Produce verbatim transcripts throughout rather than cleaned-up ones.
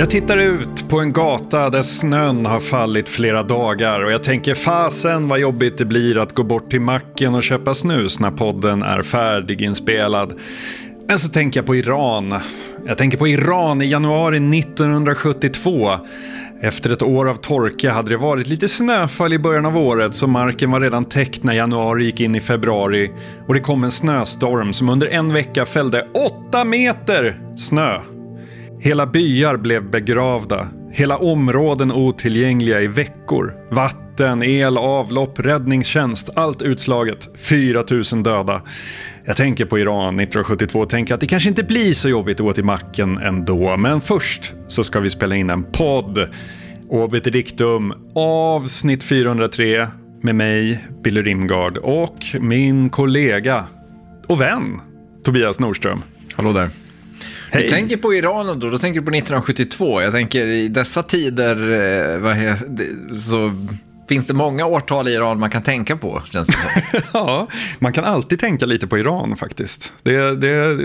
Jag tittar ut på en gata där snön har fallit flera dagar och jag tänker fasen vad jobbigt det blir att gå bort till macken och köpa snus när podden är färdiginspelad. Men så tänker jag på Iran. Jag tänker på Iran i januari nittonhundrasjuttiotvå. Efter ett år av torka hade det varit lite snöfall i början av året så marken var redan täckt när januari gick in i februari. Och det kom en snöstorm som under en vecka fällde åtta meter snö. Hela byar blev begravda. Hela områden otillgängliga i veckor. Vatten, el, avlopp, räddningstjänst, allt utslaget. fyra tusen döda. Jag tänker på Iran nittonhundrasjuttiotvå och tänker att det kanske inte blir så jobbigt att gå till macken ändå. Men först så ska vi spela in en podd. Obiter Dictum avsnitt fyrahundratre med mig, Billy Rimgard, och min kollega och vän Tobias Nordström. Hallå där. Hej. Du tänker på Iran då, då tänker du på nittonhundrasjuttiotvå. Jag tänker i dessa tider eh, vad heter, så finns det många årtal i Iran man kan tänka på, känns det som. Ja, man kan alltid tänka lite på Iran faktiskt. Det, det är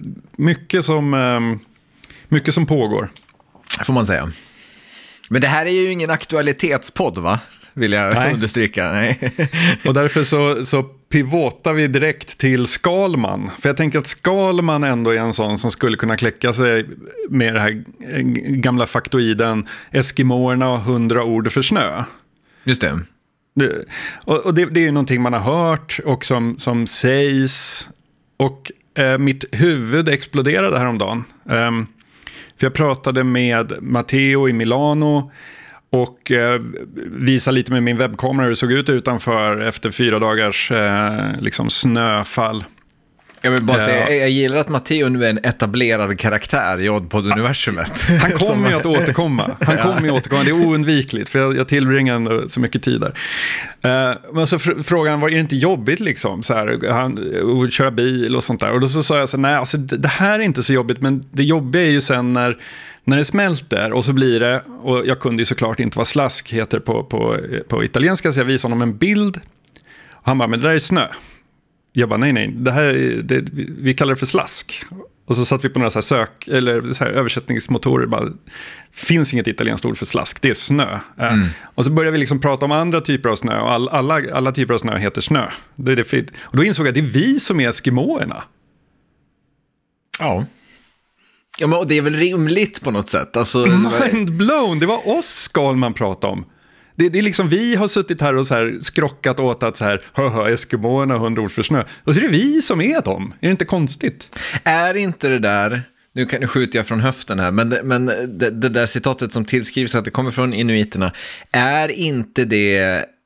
mycket som, eh, mycket som pågår. Får man säga. Men det här är ju ingen aktualitetspodd, va? Vill jag Nej. understryka. Nej. Och därför så, så pivotar vi direkt till Skalman. För jag tänker att Skalman ändå är en sån som skulle kunna kläcka sig med det här gamla faktoiden Eskimoerna och hundra ord för snö. Just det. det och och det, det är ju någonting man har hört och som, som sägs. Och eh, mitt huvud exploderade häromdagen. Um, för jag pratade med Matteo i Milano och eh, visa lite med min webbkamera hur det såg ut utanför efter fyra dagars eh, liksom snöfall. Jag vill bara säga, jag gillar att Matteo nu är en etablerad karaktär i Oddpod-universumet. Han kommer ju att återkomma. Han kommer ju att återkomma. Det är oundvikligt för jag, jag tillbringar ändå så mycket tid där. Uh, men så fr- frågan var, är det inte jobbigt liksom? Så här, han, att köra bil och sånt där. Och då så sa jag så här, nej alltså det, det här är inte så jobbigt. Men det jobbiga är ju sen när, när det smälter och så blir det, och jag kunde ju såklart inte vad slask heter på, på, på italienska, så jag visade honom en bild. Och han bara, men det där är snö. Jag bara, nej, nej, det här, det, vi kallar det för slask. Och så satt vi på några så här sök, eller så här översättningsmotorer. Bara, finns inget italienskt ord för slask, det är snö. Mm. Och så började vi liksom prata om andra typer av snö. Och all, alla, alla typer av snö heter snö. Det är det, och då insåg jag att det är vi som är eskimoerna. Ja. Ja, men det är väl rimligt på något sätt. Alltså, mind blown, det var oss Skalman pratade om. Det, det är liksom vi har suttit här och så här skrockat åt att så här, höhö, eskimoerna, hundra ord för snö. Och så är det vi som är dem. Är det inte konstigt? Är inte det där, nu, kan, nu skjuter jag från höften här, men, det, men det, det där citatet som tillskrivs att det kommer från inuiterna, är inte det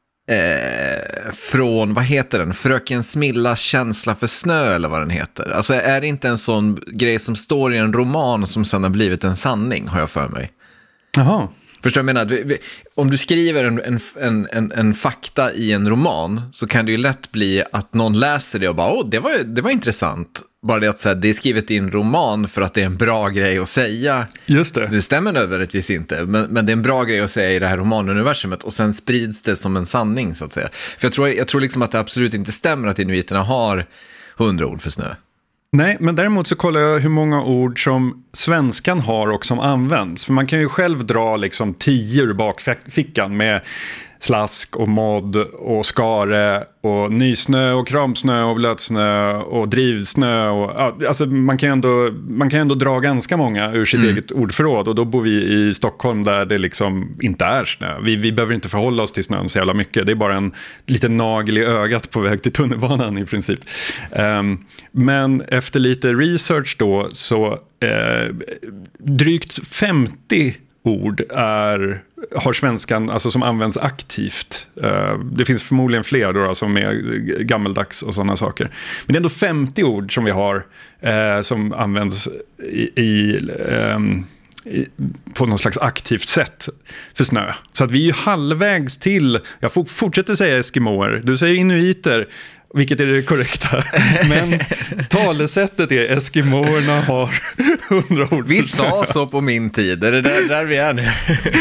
eh, från, vad heter den? Fröken Smillas känsla för snö eller vad den heter? Alltså är det inte en sån grej som står i en roman som sedan har blivit en sanning, har jag för mig. Jaha. Förstår du vad jag menar? Om du skriver en, en, en, en fakta i en roman så kan det ju lätt bli att någon läser det och bara, åh, det var, det var intressant. Bara det att så här, det är skrivet i en roman för att det är en bra grej att säga. Just det. Det stämmer nödvändigtvis inte, men, men det är en bra grej att säga i det här romanuniversumet och sen sprids det som en sanning så att säga. För jag tror, jag tror liksom att det absolut inte stämmer att inuiterna har hundra ord för snö. Nej, men däremot så kollar jag hur många ord som svenskan har och som används. För man kan ju själv dra liksom tio ur bakfickan med slask och modd och skare och nysnö och kramsnö och blötsnö och drivsnö. Och, alltså man kan ju ändå, man kan ändå dra ganska många ur sitt mm. eget ordförråd. Och då bor vi i Stockholm där det liksom inte är snö. Vi, vi behöver inte förhålla oss till snön så jävla mycket. Det är bara en liten nagel i ögat på väg till tunnelbanan i princip. Um, men efter lite research då så eh, drygt femtio ord är, har svenskan, alltså som används aktivt. Uh, det finns förmodligen fler då, som är gammeldags och sådana saker. Men det är ändå femtio ord som vi har uh, som används i, i, um, i, på någon slags aktivt sätt för snö. Så att vi är ju halvvägs till, jag fortsätter säga eskimoer, du säger inuiter, vilket är det korrekta. Men talesättet är eskimoerna har hundra ord. Vi sa så på min tid. Är det där, där vi är nu?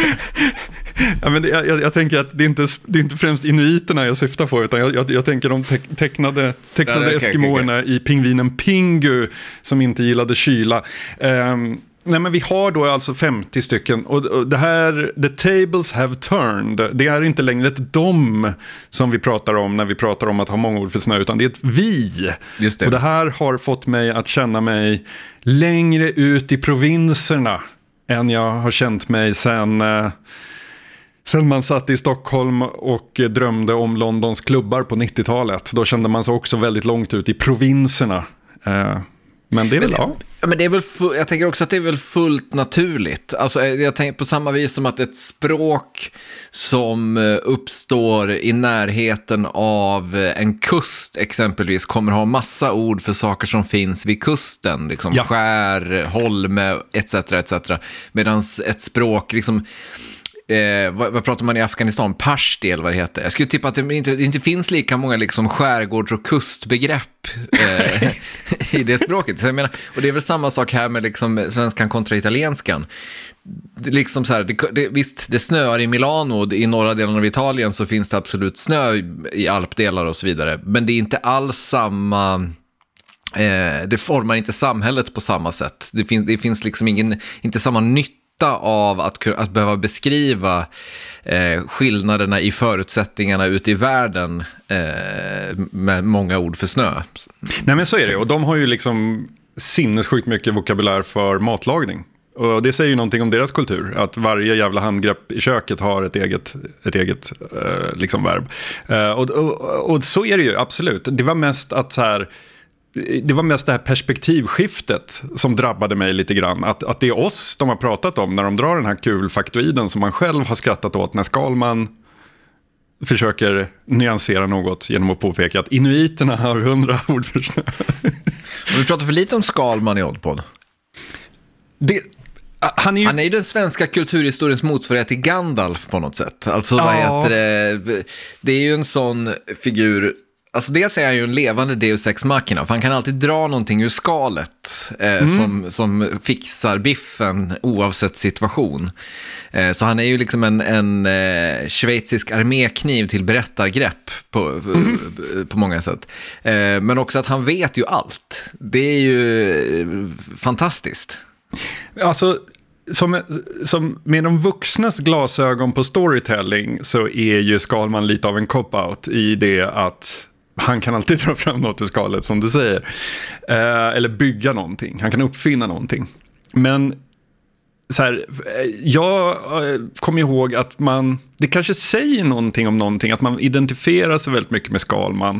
Ja, men det, jag, jag tänker att det är, inte, det är inte främst inuiterna jag syftar på, utan jag, jag, jag tänker de te- tecknade, tecknade ja, okay, eskimoerna okay, okay. i pingvinen Pingu som inte gillade kyla. Um, Nej, men vi har då alltså femtio stycken och, och det här, the tables have turned. Det är inte längre ett dom som vi pratar om när vi pratar om att ha många ord för snö, utan det är ett vi. Just det. Och det här har fått mig att känna mig längre ut i provinserna än jag har känt mig sen, eh, sen man satt i Stockholm och drömde om Londons klubbar på nittiotalet. Då kände man sig också väldigt långt ut i provinserna. Eh, Men det är väl, men, ja. Men det är väl fu- jag tänker också att det är väl fullt naturligt. Alltså, jag tänker på samma vis som att ett språk som uppstår i närheten av en kust exempelvis kommer ha massa ord för saker som finns vid kusten. Liksom ja. skär, holme, et cetera et cetera. Medan ett språk liksom... Eh, vad, vad pratar man i Afghanistan? Pashti eller vad det heter. Jag skulle tippa att det inte, det inte finns lika många liksom skärgårds- och kustbegrepp eh, i det språket. Så jag menar, och det är väl samma sak här med liksom svenskan kontra italienskan. Det, liksom så här, det, det, visst, det snöar i Milano, i norra delen av Italien så finns det absolut snö i, i alpdelar och så vidare. Men det är inte alls samma... Eh, det formar inte samhället på samma sätt. Det, fin, det finns liksom ingen, inte samma nytta av att, att behöva beskriva eh, skillnaderna i förutsättningarna ute i världen eh, med många ord för snö. Nej, men så är det, och de har ju liksom sinnessjukt mycket vokabulär för matlagning. Och det säger ju någonting om deras kultur, att varje jävla handgrepp i köket har ett eget, ett eget eh, liksom verb. Eh, och, och, och så är det ju, absolut. Det var mest att så här... Det var mest det här perspektivskiftet som drabbade mig lite grann. Att, att det är oss de har pratat om när de drar den här kul faktoiden som man själv har skrattat åt när Skalman försöker nyansera något genom att påpeka att inuiterna har hundra ord för snö. Och vi pratar för lite om Skalman i Oddpod. Det... Han är, ju... Han är ju den svenska kulturhistoriens motsvarighet till Gandalf på något sätt. Alltså vad ja. heter det? Det är ju en sån figur... Alltså dels är han ju en levande Deus Ex Machina, för han kan alltid dra någonting ur skalet eh, mm. som, som fixar biffen oavsett situation. Eh, så han är ju liksom en, en eh, schweizisk armékniv till berättargrepp på, mm. på, på många sätt. Eh, men också att han vet ju allt. Det är ju fantastiskt. Alltså... Som, som med de vuxnas glasögon på storytelling så är ju Skalman lite av en cop-out i det att han kan alltid dra fram något ur skalet som du säger. Eh, eller bygga någonting. Han kan uppfinna någonting. Men så här, jag kommer ihåg att man, det kanske säger någonting om någonting, att man identifierar sig väldigt mycket med Skalman.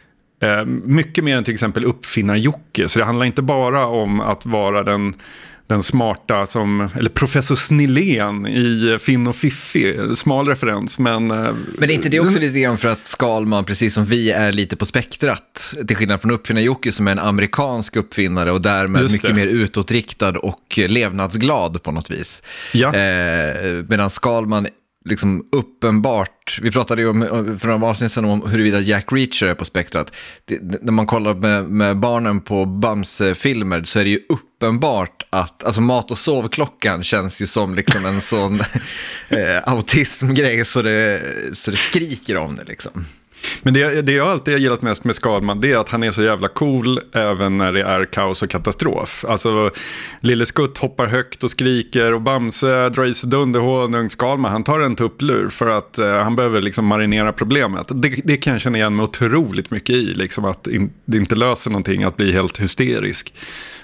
Eh, mycket mer än till exempel uppfinnar-Jocke. Så det handlar inte bara om att vara den... den smarta som, eller professor Snillén i Finn och Fiffi, smal referens, men... Men är inte det också lite grann för att Skalman, precis som vi, är lite på spektrat, till skillnad från uppfinnar-Jocke som är en amerikansk uppfinnare och därmed mycket mer utåtriktad och levnadsglad på något vis. Ja. Eh, medan Skalman liksom uppenbart, vi pratade ju om, för några avsnitt sedan om huruvida Jack Reacher är på spektrat. Det, när man kollar med, med barnen på Bamse-filmer så är det ju uppenbart att, alltså mat- och sovklockan känns ju som liksom en sån eh, autismgrej så det, så det skriker om det liksom. Men det, det jag alltid har gillat mest med Skalman, det är att han är så jävla cool även när det är kaos och katastrof. Alltså, Lille Skutt hoppar högt och skriker och Bamse drar i sig dunderhånung. Skalman, han tar en tupplur för att uh, han behöver liksom marinera problemet. Det, det kan jag känna igen mig otroligt mycket i, liksom att in, det inte löser någonting att bli helt hysterisk.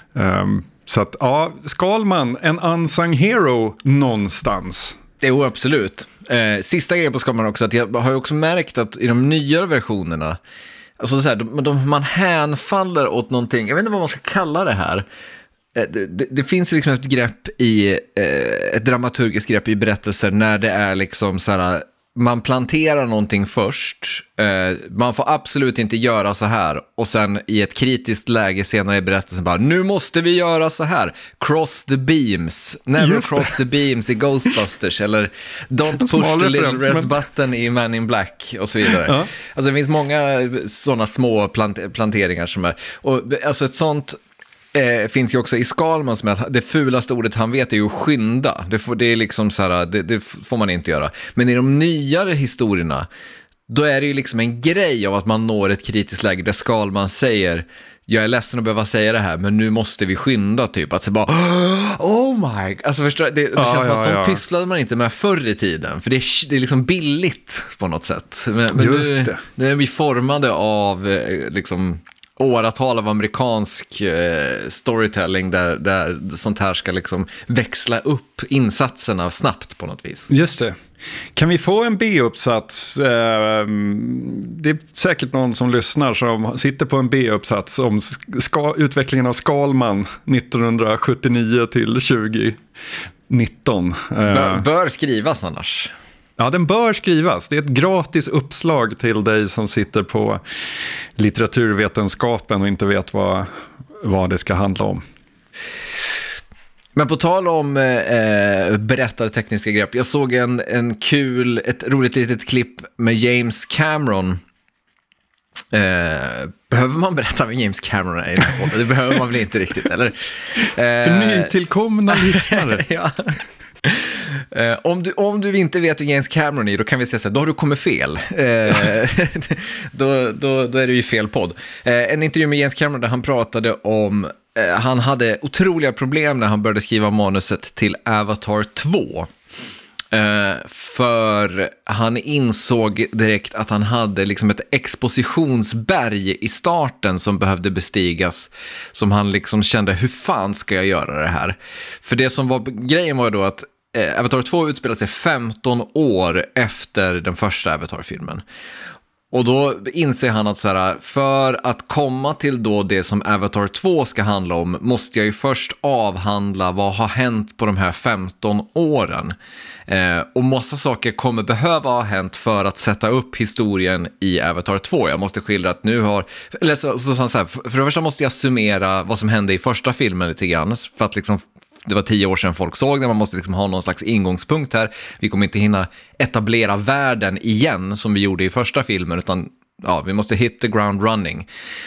Um, så att, ja, Skalman, en unsung hero någonstans. Jo, absolut. Eh, sista grejen på Skalman också, att jag har ju också märkt att i de nyare versionerna, alltså så här, de, de, man hänfaller åt någonting, jag vet inte vad man ska kalla det här. Eh, det, det, det finns liksom ett grepp i, eh, ett dramaturgiskt grepp i berättelser när det är liksom så här, man planterar någonting först, eh, man får absolut inte göra så här, och sen i ett kritiskt läge senare i berättelsen bara, nu måste vi göra så här, cross the beams, never Just cross det. the beams i Ghostbusters, eller don't push the little red men... button i Man in Black och så vidare. Ja. Alltså det finns många sådana små plant- planteringar som är, och alltså ett sånt Eh, finns ju också i Skalman som att det fulaste ordet han vet är ju skynda. Det, får, det är liksom så här, det, det får man inte göra. Men i de nyare historierna, då är det ju liksom en grej av att man når ett kritiskt läge där Skalman säger, jag är ledsen att behöva säga det här, men nu måste vi skynda typ. Att så bara, oh my, alltså förstår det, det ja, känns som ja, att sånt ja. pysslade man inte med förr i tiden. För det är, det är liksom billigt på något sätt. Men, men Just nu, det. nu är vi formade av liksom åratal av amerikansk eh, storytelling där, där sånt här ska liksom växla upp insatserna snabbt på något vis. Just det. Kan vi få en B-uppsats? Eh, det är säkert någon som lyssnar som sitter på en B-uppsats om ska, utvecklingen av Skalman nittonhundrasjuttionio till tjugonitton. Eh, Bör, bör skrivas annars. Ja, den bör skrivas. Det är ett gratis uppslag till dig som sitter på litteraturvetenskapen och inte vet vad, vad det ska handla om. Men på tal om eh, berättade tekniska grepp, jag såg en, en kul, ett roligt litet klipp med James Cameron. Eh, behöver man berätta med James Cameron är i den här podden? Det behöver man väl inte riktigt, eller? Eh, För nytillkomna lyssnare. ja. Eh, om, du, om du inte vet hur James Cameron är, då kan vi säga så här, då har du kommit fel. Eh, då, då, då är det ju fel podd. Eh, en intervju med James Cameron där han pratade om, eh, han hade otroliga problem när han började skriva manuset till Avatar två. Uh, för han insåg direkt att han hade liksom ett expositionsberg i starten som behövde bestigas, som han liksom kände, hur fan ska jag göra det här? För det som var grejen var då att uh, Avatar två utspelar sig femton år efter den första Avatar-filmen. Och då inser han att så här, för att komma till då det som Avatar två ska handla om måste jag ju först avhandla vad har hänt på de här femton åren. Eh, och massa saker kommer behöva ha hänt för att sätta upp historien i Avatar två. Jag måste skildra att nu har... Eller så, så, så, så här, för, för det första måste jag summera vad som hände i första filmen lite grann. För att liksom... Det var tio år sedan folk såg det, man måste liksom ha någon slags ingångspunkt här. Vi kommer inte hinna etablera världen igen som vi gjorde i första filmen, utan ja, vi måste hit the ground running.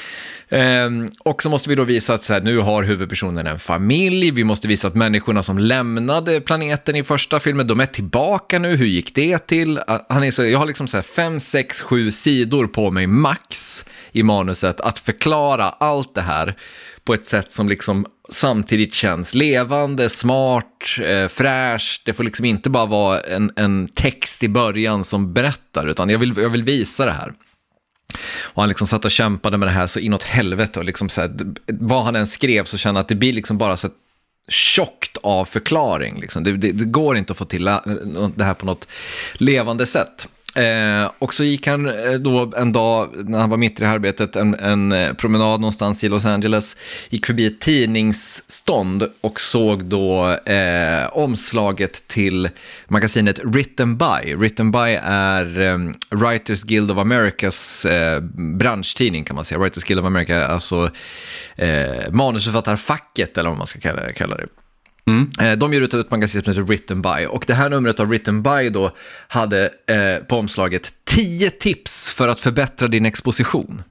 Ehm, och så måste vi då visa att så här, nu har huvudpersonen en familj, vi måste visa att människorna som lämnade planeten i första filmen, de är tillbaka nu, hur gick det till? Han är så, jag har liksom så här fem, sex, sju sidor på mig max i manuset att förklara allt det här på ett sätt som liksom samtidigt känns levande, smart, eh, fräscht. Det får liksom inte bara vara en, en text i början som berättar, utan jag vill, jag vill visa det här. Och han liksom satt och kämpade med det här så inåt helvete, och liksom så här, vad han än skrev så kände att det blir liksom bara så tjockt av förklaring. Liksom. Det, det, det går inte att få till det här på något levande sätt. Eh, och så gick han eh, då en dag när han var mitt i det här arbetet en, en promenad någonstans i Los Angeles, gick förbi ett tidningsstånd och såg då eh, omslaget till magasinet Written By. Written By är eh, Writers Guild of Americas eh, branschtidning kan man säga. Writers Guild of America är alltså eh, manusförfattarfacket eller vad man ska kalla, kalla det. Mm. De ger ut ett magasin som heter Written By, och det här numret av Written By då hade eh, på omslaget tio tips för att förbättra din exposition.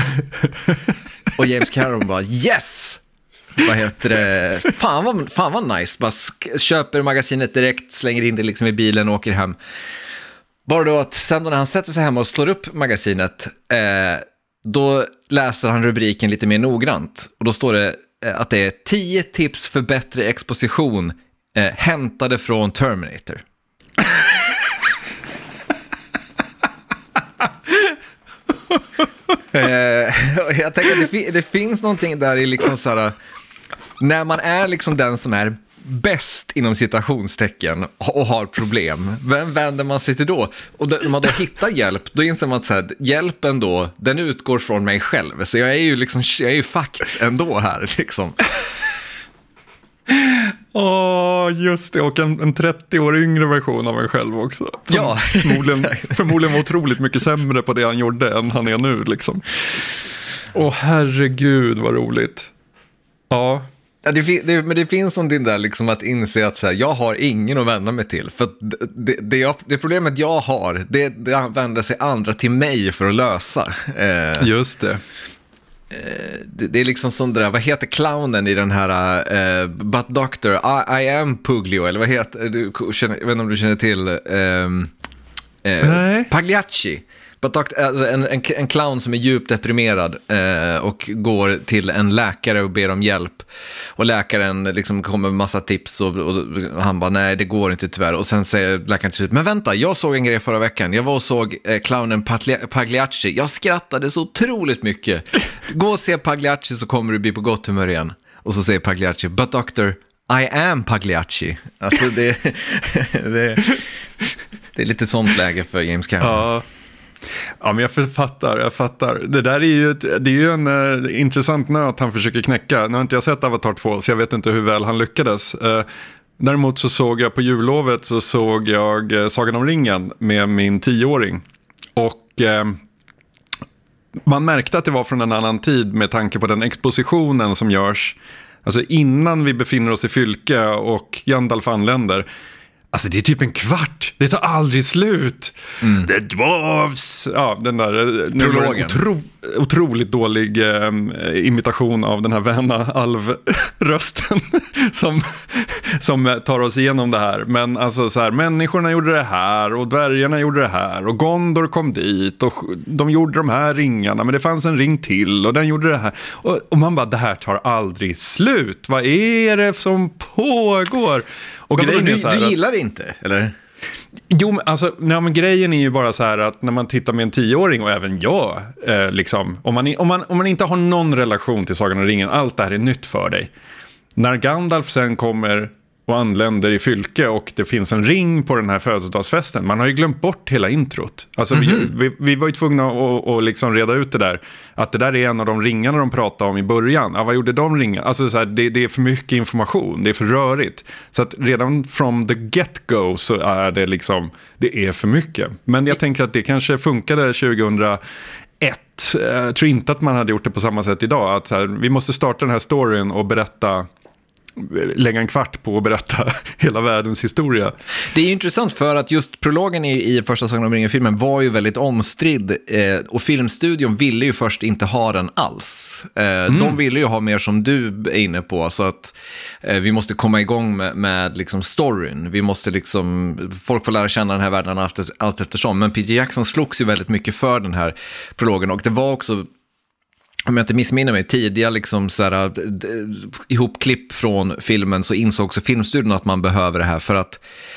Och James Cameron bara yes! Vad heter det? Fan vad, fan vad nice. Bara sk- köper magasinet direkt, slänger in det liksom i bilen och åker hem. Bara då att sen då när han sätter sig hemma och slår upp magasinet, eh, då läser han rubriken lite mer noggrant, och då står det att det är tio tips för bättre exposition eh, hämtade från Terminator. eh, jag tänker att det, fi- det finns någonting där i liksom så här, när man är liksom den som är bäst inom citationstecken och har problem, vem vänder man sig till då? Och då, när man då hittar hjälp, då inser man att så här, hjälpen då, den utgår från mig själv, så jag är ju liksom, jag är ju fakt ändå här liksom. Åh, oh, just det, och en, en trettio år yngre version av mig själv också. Som ja, förmodligen, förmodligen var otroligt mycket sämre på det han gjorde än han är nu liksom. Åh oh, herregud vad roligt. Ja. Ja, det, det, men det finns någonting där liksom att inse att så här, jag har ingen att vända mig till. För det, det, jag, det problemet jag har, det, det vänder sig andra till mig för att lösa. Eh, Just det. Eh, det. Det är liksom sån där, vad heter clownen i den här eh, But Doctor, I, I am Puglio, eller vad heter, du, känner, jag vet inte om du känner till eh, eh, Pagliacci. But doc, en, en, en clown som är djupt deprimerad eh, och går till en läkare och ber om hjälp. Och läkaren liksom kommer med massa tips och, och han bara, nej det går inte tyvärr. Och sen säger läkaren till slut, men vänta, jag såg en grej förra veckan. Jag var och såg eh, clownen Pagliacci. Jag skrattade så otroligt mycket. Gå och se Pagliacci så kommer du bli på gott humör igen. Och så säger Pagliacci, but doctor, I am Pagliacci. Alltså det, det, det är lite sånt läge för James Cameron. Ja. Ja, men jag fattar, jag fattar. Det där är ju, ett, det är ju en uh, intressant nöt han försöker knäcka. Nu har inte jag sett Avatar två, så jag vet inte hur väl han lyckades. Uh, däremot så såg jag på jullovet så såg jag uh, Sagan om ringen med min tioåring. Och uh, man märkte att det var från en annan tid med tanke på den expositionen som görs. Alltså innan vi befinner oss i Fylke och Gandalf anländer. Alltså det är typ en kvart. Det tar aldrig slut. Mm. The Dwarves. Ja, den där prologen. Otro, otroligt dålig eh, imitation av den här väna alvrösten som, som tar oss igenom det här. Men alltså så här, människorna gjorde det här och dvärgarna gjorde det här och Gondor kom dit och de gjorde de här ringarna, men det fanns en ring till och den gjorde det här. Och, och man bara, det här tar aldrig slut. Vad är det som pågår? Och men, grejen du, är så här du att, gillar det inte, eller? Jo, men alltså, nej, men grejen är ju bara så här att när man tittar med en tioåring och även jag, eh, liksom, om man, om, man, om man inte har någon relation till Sagan om ringen, allt det här är nytt för dig. När Gandalf sen kommer och anländer i Fylke och det finns en ring på den här födelsedagsfesten, man har ju glömt bort hela introt. Alltså mm-hmm. vi, vi, vi var ju tvungna att, att liksom reda ut det där, att det där är en av de ringarna de pratade om i början. Ja, vad gjorde de ringarna? Alltså så här, det, det är för mycket information, det är för rörigt. Så att redan from the get-go så är det liksom, det är för mycket. Men jag tänker att det kanske funkade tjugohundraett. Jag tror inte att man hade gjort det på samma sätt idag. Att så här, vi måste starta den här storyn och berätta, lägga en kvart på att berätta hela världens historia. Det är intressant för att just prologen i, i första Sagan om ringen-filmen var ju väldigt omstridd eh, och filmstudion ville ju först inte ha den alls. Eh, mm. De ville ju ha mer som du är inne på, så att eh, vi måste komma igång med, med liksom storyn. Vi måste liksom, folk får lära känna den här världen efter, allt eftersom. Men Peter Jackson slogs ju väldigt mycket för den här prologen och det var också, om jag inte missminner mig, tidiga liksom så här, d- ihopklipp från filmen, så insåg också filmstudion att man behöver det här för att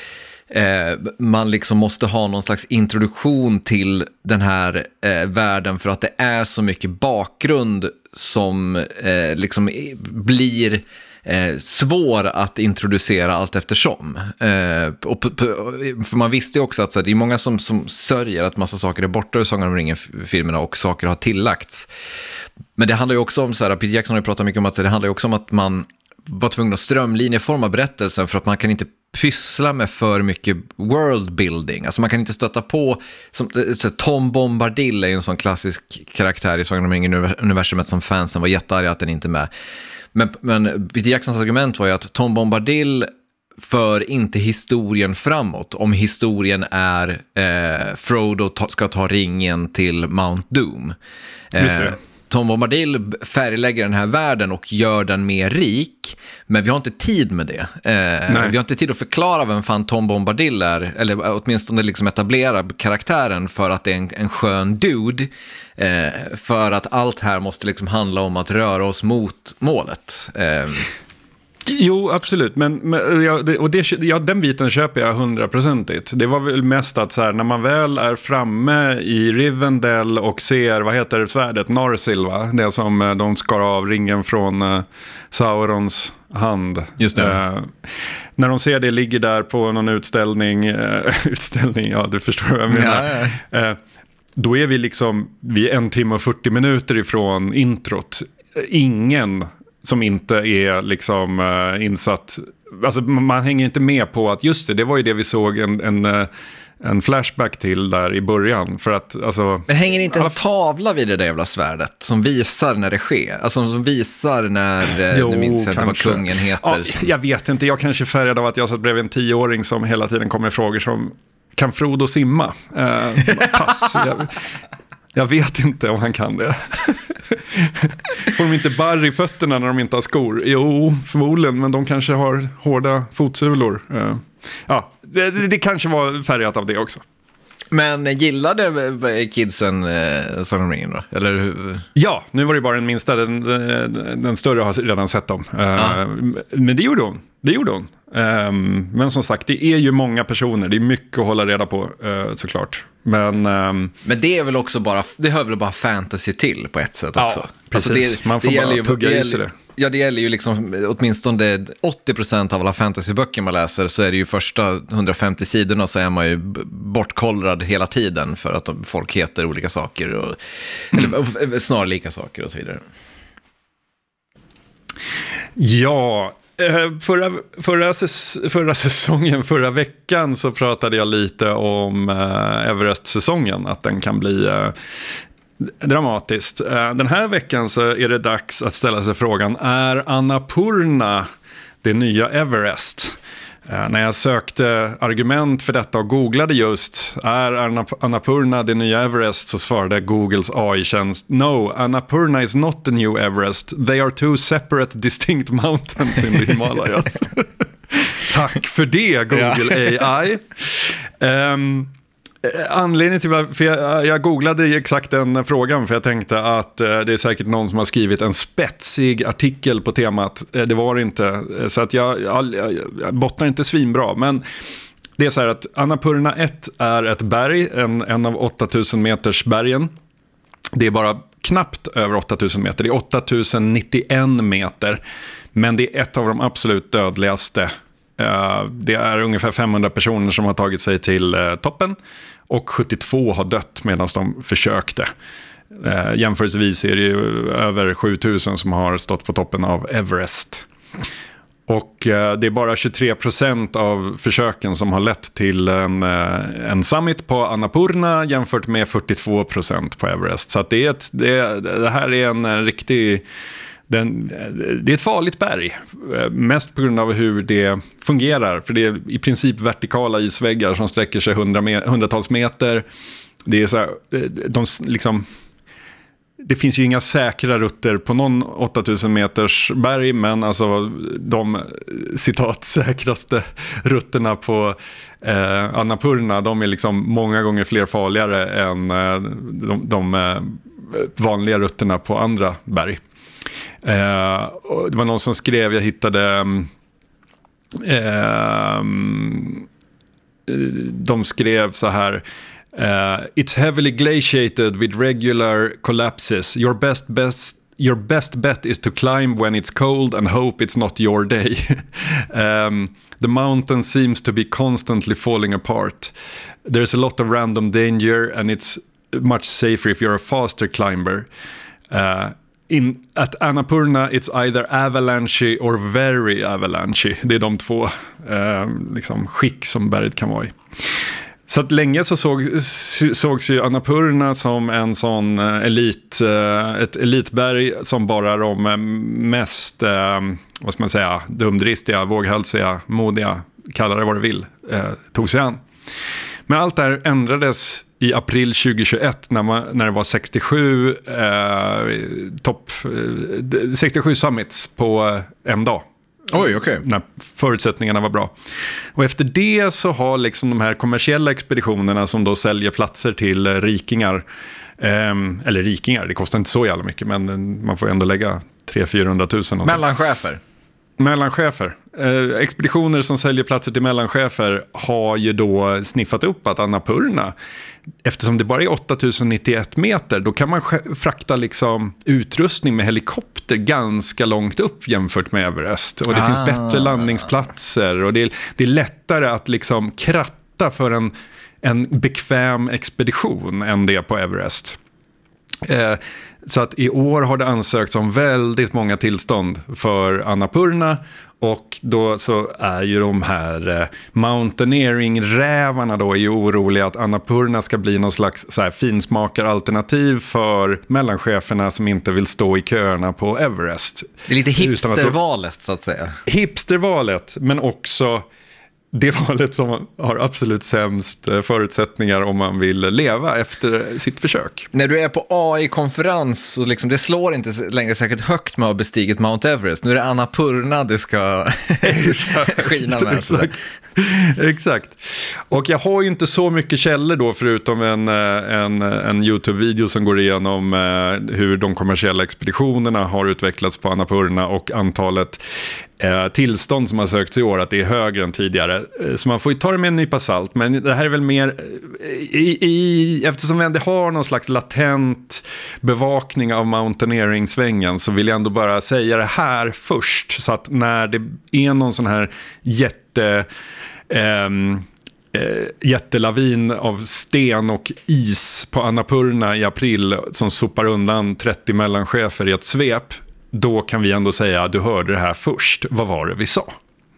eh, man liksom måste ha någon slags introduktion till den här eh, världen, för att det är så mycket bakgrund som eh, liksom blir Eh, svår att introducera allt eftersom. Eh, och p- p- för man visste ju också att så här, det är många som, som sörjer att massa saker är borta ur Sagan om ringen-filmerna och saker har tillagts. Men det handlar ju också om, så här, Peter Jackson har ju pratat mycket om att så här, det handlar ju också om att man var tvungen att strömlinjeforma berättelsen, för att man kan inte pyssla med för mycket world building. Alltså man kan inte stöta på, som, så Tom Bombadil är ju en sån klassisk karaktär i Sagan om ringen-universumet som fansen var jättearga att den inte är med. Men, men Peter Jacksons argument var ju att Tom Bombadil för inte historien framåt. Om historien är eh, Frodo ta, ska ta ringen till Mount Doom. Eh, Tom Bombadil färglägger den här världen och gör den mer rik, men vi har inte tid med det. Eh, vi har inte tid att förklara vem fan Tom Bombadil är, eller åtminstone liksom etablera karaktären för att det är en, en skön dude. Eh, för att allt här måste liksom handla om att röra oss mot målet. Eh, Jo, absolut. Men, men ja, det, och det, ja, den biten köper jag hundraprocentigt. Det var väl mest att så här, när man väl är framme i Rivendell och ser, vad heter svärdet? Narsil, va? Det som de skar av ringen från uh, Saurons hand. Just det. Uh, när de ser det ligger där på någon utställning, uh, utställning, ja du förstår vad jag menar. Ja, ja. Uh, då är vi liksom, vi är en timme och fyrtio minuter ifrån introt. Ingen som inte är liksom uh, insatt, alltså man hänger inte med på att just det, det var ju det vi såg en, en, uh, en flashback till där i början, för att alltså... Men hänger inte en tavla vid det där jävla svärdet som visar när det sker? Alltså som visar när, uh, jo, nu minns jag inte vad kungen heter. Ja, jag vet inte, jag kanske färgad av att jag satt bredvid en tioåring som hela tiden kommer frågor som, kan Frodo simma? Uh, pass, jag... Jag vet inte om han kan det. Får de inte barr i fötterna när de inte har skor? Jo, förmodligen, men de kanske har hårda fotsulor. Uh, ja, det, det kanske var färgat av det också. Men gillade kidsen eh, Sagan om ringen då? Eller hur? Ja, nu var det bara den minsta. Den, den, den större har redan sett dem. Ja. Uh, men det gjorde hon. Det gjorde hon. Um, men som sagt, det är ju många personer. Det är mycket att hålla reda på, uh, såklart. Men, um, men det är väl också bara, det hör väl bara fantasy till på ett sätt också. Ja, precis. Alltså det, man får det bara ju, tugga det i sig det. Ja, det gäller ju liksom åtminstone åttio procent av alla fantasyböcker man läser, så är det ju första hundrafemtio sidorna så är man ju bortkollrad hela tiden för att folk heter olika saker och, mm. eller snarlika saker och så vidare. Ja, förra, förra, förra säsongen, förra veckan så pratade jag lite om Everest-säsongen, att den kan bli dramatiskt. Den här veckan så är det dags att ställa sig frågan, är Annapurna det nya Everest? När jag sökte argument för detta och googlade just, är Annapurna det nya Everest, så svarade Googles A I-tjänst, no, Annapurna is not the new Everest. They are two separate distinct mountains in the Himalayas. Tack för det, Google ja. A I. Um, Anledningen till att jag, jag googlade exakt den frågan, för jag tänkte att eh, det är säkert någon som har skrivit en spetsig artikel på temat. Eh, det var det inte, så att jag, jag, jag bottnar inte svinbra. Men det är så här att Annapurna ett är ett berg, en, en av åttatusen meters bergen. Det är bara knappt över åttatusen meter, det är åttatusen nittioen meter. Men det är ett av de absolut dödligaste. Uh, det är ungefär femhundra personer som har tagit sig till uh, toppen och sjuttiotvå har dött medan de försökte. Uh, jämförelsevis är det ju över sjutusen som har stått på toppen av Everest. Och uh, det är bara tjugotre procent av försöken som har lett till en, uh, en summit på Annapurna jämfört med fyrtiotvå procent på Everest. Så att det, är ett, det, det här är en, en riktig... Den, det är ett farligt berg, mest på grund av hur det fungerar, för det är i princip vertikala isväggar som sträcker sig hundra me- hundratals meter. Det är så här, de liksom, det finns ju inga säkra rutter på någon åttatusen meters berg, men alltså de citat säkraste rutterna på eh, Annapurna, de är liksom många gånger fler farligare än eh, de, de eh, vanliga rutterna på andra berg. Uh, och det var någon som skrev, jag hittade uh, de skrev så här, uh, it's heavily glaciated with regular collapses. Your best best your best bet is to climb when it's cold and hope it's not your day. um, the mountain seems to be constantly falling apart. There's a lot of random danger and it's much safer if you're a faster climber. Uh, In, at Annapurna it's either avalanche or very avalanche. Det är de två eh, liksom skick som berget kan vara i. Så att länge så såg, sågs ju Annapurna som en sån elit, eh, ett elitberg som bara de mest, eh, vad ska man säga, dumdristiga, våghalsiga, modiga, kalla det vad du vill, eh, tog sig an. Men allt det här ändrades i april tjugohundratjugoett när, man, när det var sextiosju, eh, topp, eh, sextiosju summits på en dag. Oj, okej. Okay. När förutsättningarna var bra. Och efter det så har liksom de här kommersiella expeditionerna som då säljer platser till rikingar, eh, eller rikingar, det kostar inte så jävla mycket, men man får ändå lägga tre hundra till fyrahundratusen. Mellanchefer. Mellanchefer. Eh, expeditioner som säljer platser till mellanchefer har ju då sniffat upp att Annapurna, eftersom det bara är åttatusen nittioett meter, då kan man frakta liksom utrustning med helikopter ganska långt upp jämfört med Everest. Och det ah. finns bättre landningsplatser och det är, det är lättare att liksom kratta för en, en bekväm expedition än det på Everest. Eh, så att i år har det ansökts om väldigt många tillstånd för Annapurna, och då så är ju de här eh, mountaineering-rävarna då är ju oroliga att Annapurna ska bli någon slags så här finsmakaralternativ för mellancheferna som inte vill stå i köerna på Everest. Det är lite hipstervalet så att säga. Hipstervalet, men också det valet som har absolut sämst förutsättningar om man vill leva efter sitt försök. När du är på A I-konferens så liksom, det slår inte längre säkert högt med att ha bestigit Mount Everest. Nu är det Annapurna du ska skina med. Exakt. Exakt. Och jag har ju inte så mycket källor då förutom en, en, en YouTube-video som går igenom hur de kommersiella expeditionerna har utvecklats på Annapurna och antalet eh, tillstånd som har sökts i år, att det är högre än tidigare. Så man får ju ta det med en nypa salt, men det här är väl mer i, i, eftersom vi ändå har någon slags latent bevakning av mountaineering-svängen, så vill jag ändå bara säga det här först, så att när det är någon sån här jätte ehm, jättelavin av sten och is på Annapurna i april som sopar undan trettio mellanchefer i ett svep, då kan vi ändå säga, du hörde det här först. Vad var det vi sa?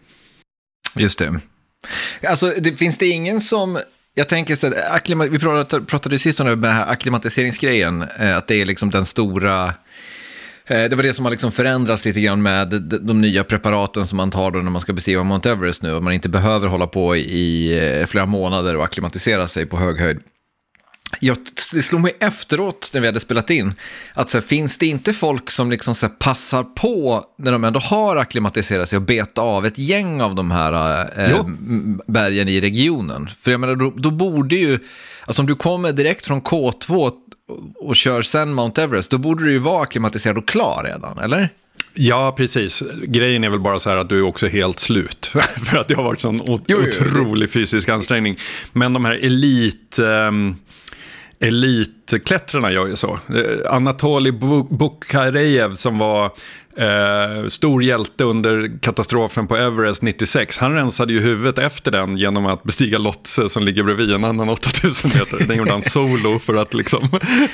Just det. Alltså, det finns det ingen som... Jag tänker så här, vi pratade, pratade sist om den här akklimatiseringsgrejen, att det är liksom den stora... Det var det som har liksom förändrats lite grann med de, de nya preparaten som man tar då när man ska bestiga Mount Everest nu. Och man inte behöver hålla på i flera månader och akklimatisera sig på hög höjd. Jag, det slog mig efteråt när vi hade spelat in att så här, finns det inte folk som liksom så här, passar på när de ändå har akklimatiserat sig och beta av ett gäng av de här eh, bergen i regionen? För jag menar, då, då borde ju, alltså om du kommer direkt från K två och kör sen Mount Everest, då borde du ju vara akklimatiserad och klar redan, eller? Ja, precis. Grejen är väl bara så här att du är också helt slut. För att det har varit sån ot- jo, jo, otrolig fysisk ansträngning. Men de här elit... Um, elitklättrarna gör ju så. Anatolij Bukharejev som var eh, stor hjälte under katastrofen på Everest nittiosex. Han rensade ju huvudet efter den genom att bestiga Lhotse som ligger bredvid en annan åttatusen meter. Den gjorde han solo för att liksom...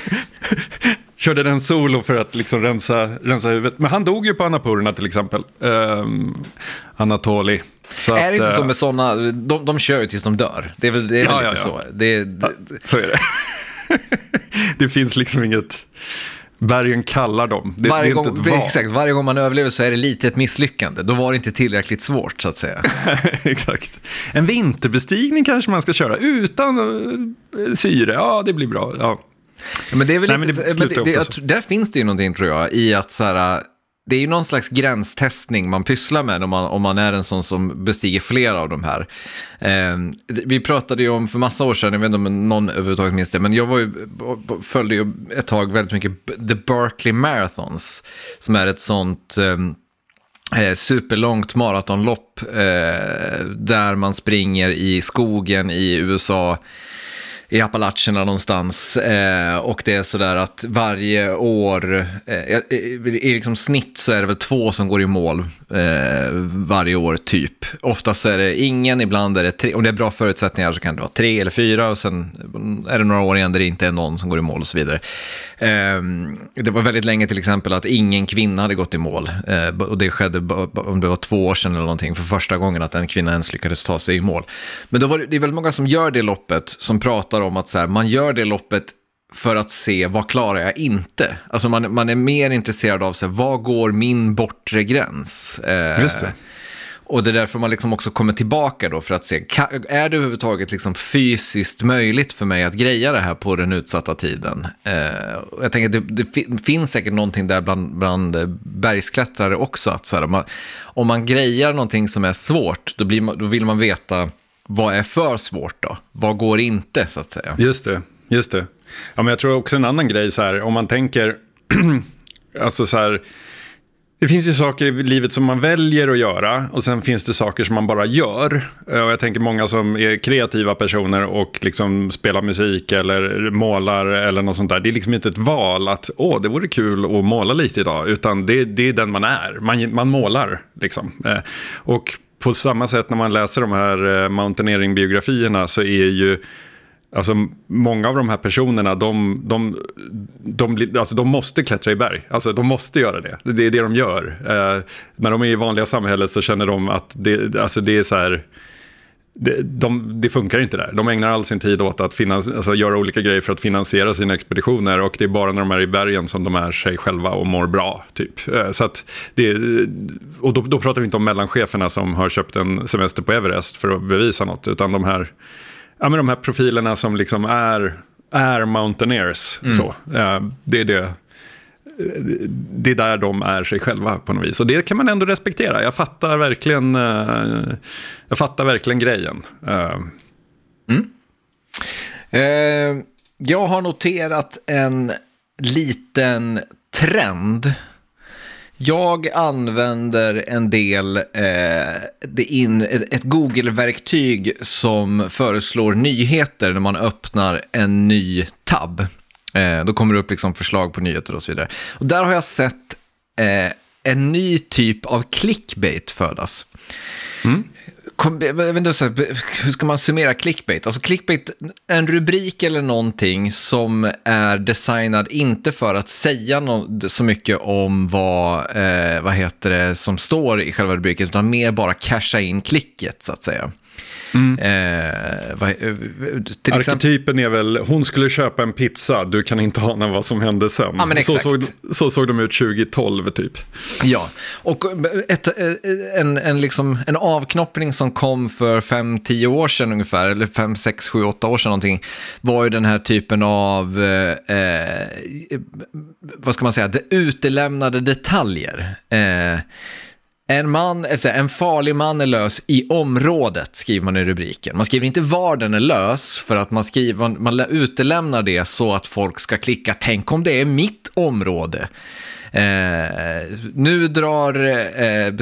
körde den solo för att liksom rensa, rensa huvudet. Men han dog ju på Annapurna till exempel. Um, Anatolij. Så är det inte uh, så med sådana, de, de kör ju tills de dör. Det är väl, det är ja, väl lite ja, ja. så. Det, det, ja, så är det. Det finns liksom inget... Bergen kallar dem. Det, varje, det är gång, inte ett val. Exakt, varje gång man överlever så är det lite ett misslyckande. Då var det inte tillräckligt svårt, så att säga. Exakt. En vinterbestigning kanske man ska köra utan uh, syre. Ja, det blir bra. Ja. Ja, men det är väl Nej, inte, men det, men det, det, jag, där finns det ju någonting, tror jag, i att så här, det är ju någon slags gränstestning man pysslar med om man, om man är en sån som bestiger flera av de här. Eh, vi pratade ju om för massa år sedan, jag vet inte om någon överhuvudtaget minns det, men jag var ju, följde ju ett tag väldigt mycket The Berkeley Marathons, som är ett sånt eh, superlångt maratonlopp eh, där man springer i skogen i U S A, i Appalacherna någonstans, eh, och det är sådär att varje år eh, i liksom snitt så är det väl två som går i mål eh, varje år typ. Oftast så är det ingen, ibland är det tre, om det är bra förutsättningar så kan det vara tre eller fyra, och sen är det några år igen där det inte är någon som går i mål och så vidare. Eh, det var väldigt länge till exempel att ingen kvinna hade gått i mål, eh, och det skedde om det var två år sedan eller någonting för första gången att en kvinna ens lyckades ta sig i mål. Men då var det, det är väldigt många som gör det loppet som pratar om att så här, man gör det loppet för att se vad klarar jag inte. Alltså man, man är mer intresserad av så här, vad går min bortre gräns? Eh, Just det. Och det är därför man liksom också kommer tillbaka då för att se, kan, är det överhuvudtaget liksom fysiskt möjligt för mig att greja det här på den utsatta tiden? Eh, jag tänker att det, det finns säkert någonting där bland, bland bergsklättrare också. Att så här, man, om man grejar någonting som är svårt, då, blir man, då vill man veta vad är för svårt då? Vad går inte, så att säga? Just det, just det. Ja, men jag tror också en annan grej så här, om man tänker, alltså så här, det finns ju saker i livet som man väljer att göra och sen finns det saker som man bara gör. Och jag tänker många som är kreativa personer och liksom spelar musik eller målar eller något sånt där. Det är liksom inte ett val att, åh, det vore kul att måla lite idag, utan det, det är den man är. Man, man målar liksom. Och på samma sätt när man läser de här mountaineering-biografierna så är ju alltså många av de här personerna de, de, de, alltså, de måste klättra i berg. Alltså de måste göra det. Det är det de gör. Eh, när de är i vanliga samhället så känner de att det, alltså, det är så här, det, de, det funkar inte där. De ägnar all sin tid åt att finans, alltså göra olika grejer för att finansiera sina expeditioner, och det är bara när de är i bergen som de är sig själva och mår bra, typ. Så att det, och då, då pratar vi inte om mellancheferna som har köpt en semester på Everest för att bevisa något, utan de här, ja, men de här profilerna som liksom är, är mountaineers. Mm. Så, det är det. Det är där de är sig själva på något vis. Och det kan man ändå respektera. Jag fattar verkligen jag fattar verkligen grejen. Mm. Eh, jag har noterat en liten trend. Jag använder en del eh, det in, ett, ett Google-verktyg som föreslår nyheter när man öppnar en ny tab. Eh, då kommer det upp liksom förslag på nyheter och så vidare. Och där har jag sett eh, en ny typ av clickbait födas. Mm. Kom, jag vet inte, så här, hur ska man summera clickbait? Alltså clickbait, en rubrik eller någonting som är designad inte för att säga no- så mycket om vad, eh, vad heter det som står i själva rubriken, utan mer bara casha in klicket, så att säga. Mm. Eh, vad, till Arketypen är väl, hon skulle köpa en pizza, du kan inte ana vad som hände sen. Ja, men exakt. Så, såg, så såg de ut tjugo-tolv typ. Ja, och ett, en, en, liksom, en avknoppning som kom för fem till tio år sedan ungefär, eller fem, sex, sju, åtta år sedan någonting, var ju den här typen av eh, vad ska man säga, det utelämnade detaljer. Eh, En man, alltså en farlig man är lös i området, skriver man i rubriken. Man skriver inte var den är lös, för att man skriver, man utelämnar det så att folk ska klicka, tänk om det är mitt område. Eh, nu drar eh,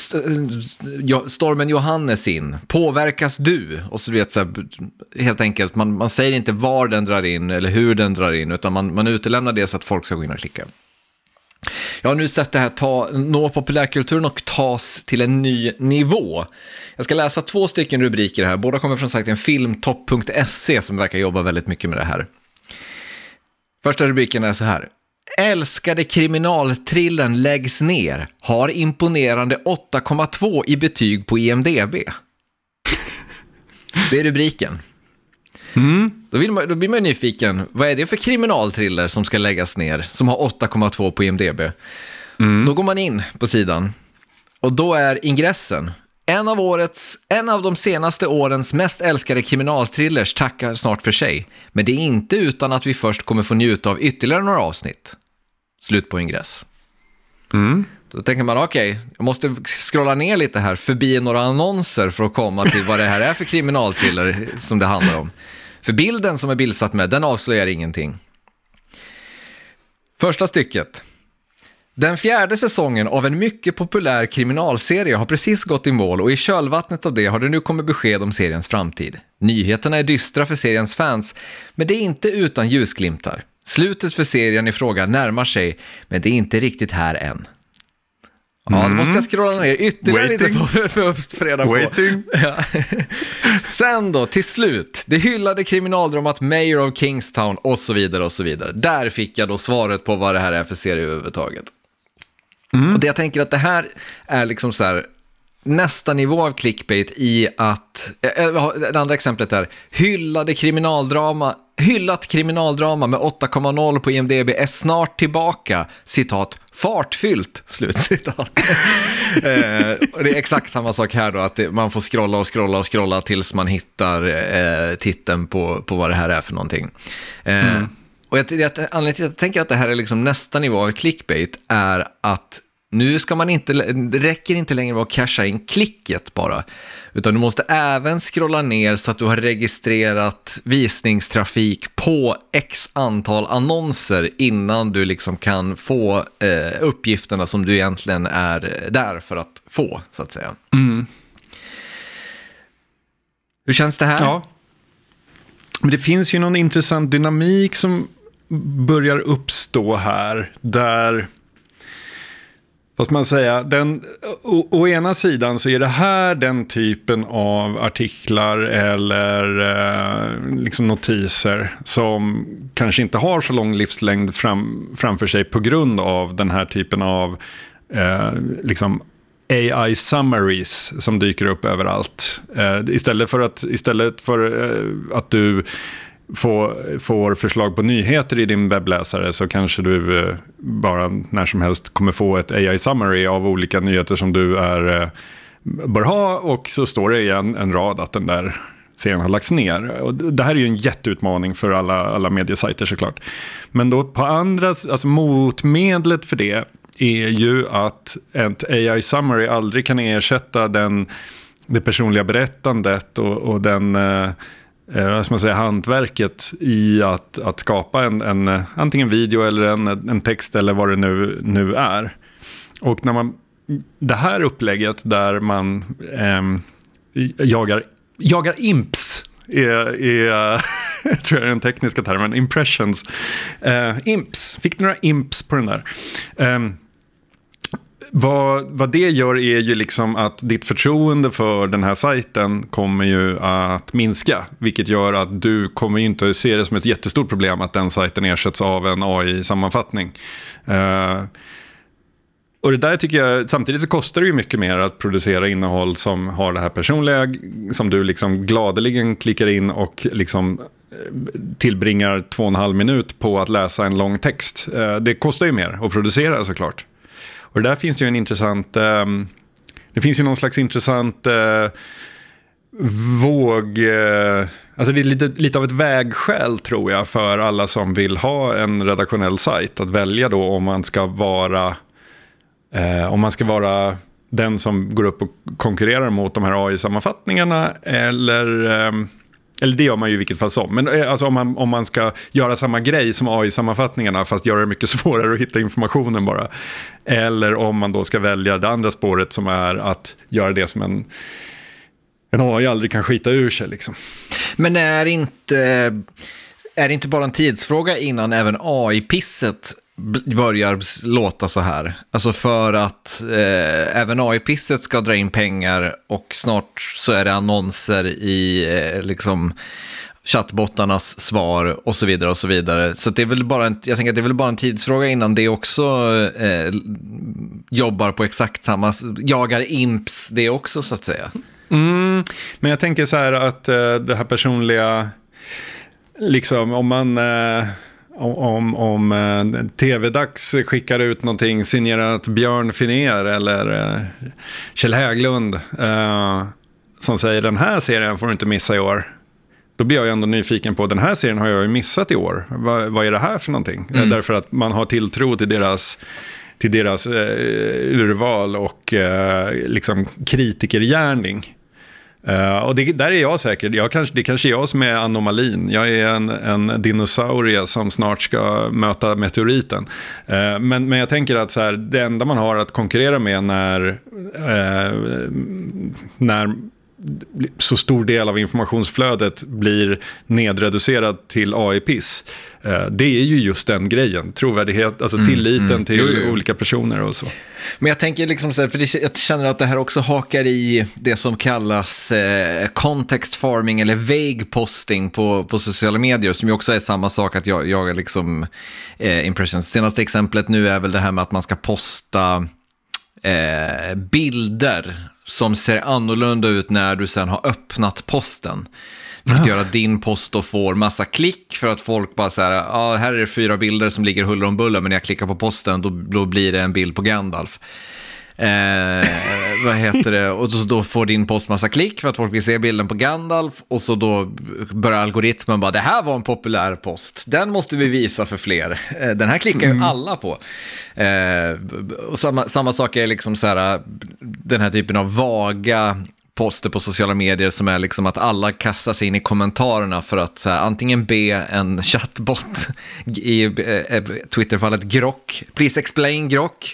stormen Johannes in, påverkas du? Och så vet så här, helt enkelt, man, man säger inte var den drar in eller hur den drar in, utan man, man utelämnar det så att folk ska gå in och klicka. Jag har nu sett det här ta, nå populärkulturen och tas till en ny nivå. Jag ska läsa två stycken rubriker här. Båda kommer från sajten filmtopp punkt se som verkar jobba väldigt mycket med det här. Första rubriken är så här: älskade kriminalthrillern läggs ner. Har imponerande åtta komma två i betyg på I M D B. Det är rubriken. Mm. Då, vill man, då blir man nyfiken. Vad är det för kriminalthriller som ska läggas ner, som har åtta komma två på I M D B? Mm. Då går man in på sidan, och då är ingressen: en av årets, en av de senaste årens mest älskade kriminalthrillers tackar snart för sig. Men det är inte utan att vi först kommer få njuta av ytterligare några avsnitt. Slut på ingress. Mm. Då tänker man, okej, okay, jag måste scrolla ner lite här förbi några annonser för att komma till vad det här är för kriminalthriller som det handlar om. För bilden som är bildsatt med, den avslöjar ingenting. Första stycket. Den fjärde säsongen av en mycket populär kriminalserie har precis gått i mål, och i kölvattnet av det har det nu kommit besked om seriens framtid. Nyheterna är dystra för seriens fans, men det är inte utan ljusglimtar. Slutet för serien i fråga närmar sig, men det är inte riktigt här än. Ja, då måste jag scrolla ner ytterligare lite för, för att få reda på. Waiting. Ja. Sen då, till slut, det hyllade kriminaldramat Mayor of Kingstown och så vidare och så vidare. Där fick jag då svaret på vad det här är för serie överhuvudtaget. Mm. Och det jag tänker att det här är liksom så här nästa nivå av clickbait i att, äh, det andra exemplet är hyllade kriminaldrama, hyllat kriminaldrama med åtta komma noll på I M D B är snart tillbaka, citat, fartfyllt, slutcitat. eh, och det är exakt samma sak här då, att det, man får scrolla och scrolla och scrolla tills man hittar eh, titeln på, på vad det här är för någonting. Eh, mm. Och jag, jag, anledningen till att jag tänker att det här är liksom nästa nivå av clickbait är att nu ska man inte, det räcker inte längre att casha in klicket bara, utan du måste även scrolla ner så att du har registrerat visningstrafik på x antal annonser innan du liksom kan få eh, uppgifterna som du egentligen är där för att få, så att säga. Mm. Hur känns det här? Ja. Men det finns ju någon intressant dynamik som börjar uppstå här, där vad ska man säga, den, å, å ena sidan så är det här den typen av artiklar eller eh, liksom notiser som kanske inte har så lång livslängd fram, framför sig på grund av den här typen av eh, liksom A I summaries som dyker upp överallt. Eh, istället för att, istället för, eh, att du får, får förslag på nyheter i din webbläsare, så kanske du eh, bara när som helst kommer få ett A I summary av olika nyheter som du är, eh, bör ha, och så står det igen en rad att den där serien har lagts ner. Och det här är ju en jätteutmaning för alla, alla mediesajter såklart. Men då på andra, alltså motmedlet för det är ju att ett A I summary aldrig kan ersätta den, det personliga berättandet och, och den, eh, vad ska man säga, hantverket i att, att skapa en, en antingen video eller en, en text eller vad det nu, nu är. Och när man, det här upplägget där man eh, jagar, jagar imps är, är jag tror jag är den tekniska termen, impressions. Eh, imps, fick du några imps på den där? Eh, Vad, vad det gör är ju liksom att ditt förtroende för den här sajten kommer ju att minska. Vilket gör att du kommer ju inte se det som ett jättestort problem att den sajten ersätts av en A I-sammanfattning. Uh, och det där tycker jag, samtidigt så kostar det ju mycket mer att producera innehåll som har det här personliga, som du liksom gladeligen klickar in och liksom tillbringar två och en halv minut på att läsa en lång text. Uh, det kostar ju mer att producera såklart. Och där finns ju en intressant, eh, det finns ju någon slags intressant eh, våg, eh, alltså det är lite, lite av ett vägskäl tror jag för alla som vill ha en redaktionell sajt, att välja då om man ska vara, eh, om man ska vara den som går upp och konkurrerar mot de här A I-sammanfattningarna eller... Eh, Eller det gör man ju i vilket fall som. Men alltså om, man, om man ska göra samma grej som A I-sammanfattningarna fast göra det mycket svårare att hitta informationen bara. Eller om man då ska välja det andra spåret som är att göra det som en, en A I aldrig kan skita ur sig. Liksom. Men är inte, är det inte bara en tidsfråga innan även A I-pisset börjar låta så här? Alltså för att eh, även A I-pisset ska dra in pengar och snart så är det annonser i eh, liksom chattbottarnas svar och så vidare och så vidare. Så det är väl bara en, jag tänker att det är väl bara en tidsfråga innan det också eh, jobbar på exakt samma, jagar imps det också så att säga. Mm, men jag tänker så här att eh, det här personliga, liksom om man... Eh, Om, om eh, T V-dags skickar ut någonting signerat Björn Finér eller eh, Kjell Häglund eh, som säger den här serien får du inte missa i år. Då blir jag ju ändå nyfiken på, den här serien har jag ju missat i år. Va, vad är det här för någonting? Mm. Eh, därför att man har tilltro till deras, till deras eh, urval och eh, liksom kritikergärning. Uh, och det, där är jag säkert, jag kanske, det kanske är jag som är anomalin. Jag är en, en dinosaurie som snart ska möta meteoriten. Uh, men, men jag tänker att så här, det enda man har att konkurrera med när, uh, när så stor del av informationsflödet blir nedreducerad till A I-piss. Det är ju just den grejen. Trovärdighet, alltså tilliten mm, mm. till jo, jo. olika personer och så. Men jag tänker liksom så här, för det, jag känner att det här också hakar i det som kallas eh, context farming eller vague posting på, på sociala medier, som ju också är samma sak att jag, jag är liksom eh, impressions. Senaste exemplet nu är väl det här med att man ska posta eh, bilder som ser annorlunda ut när du sen har öppnat posten. Vilket gör att din post då får massa klick för att folk bara så här, ja ah, här är det fyra bilder som ligger huller om buller, men när jag klickar på posten då, då blir det en bild på Gandalf. Eh, vad heter det? Och då, då får din post massa klick för att folk vill se bilden på Gandalf, och så då börjar algoritmen bara, det här var en populär post, den måste vi visa för fler. Eh, den här klickar ju mm. alla på. Eh, och samma, samma sak är liksom så här, den här typen av vaga poster på sociala medier som är liksom att alla kastar sig in i kommentarerna för att så här, antingen be en chattbot i eh, Twitterfallet Grok, please explain Grok,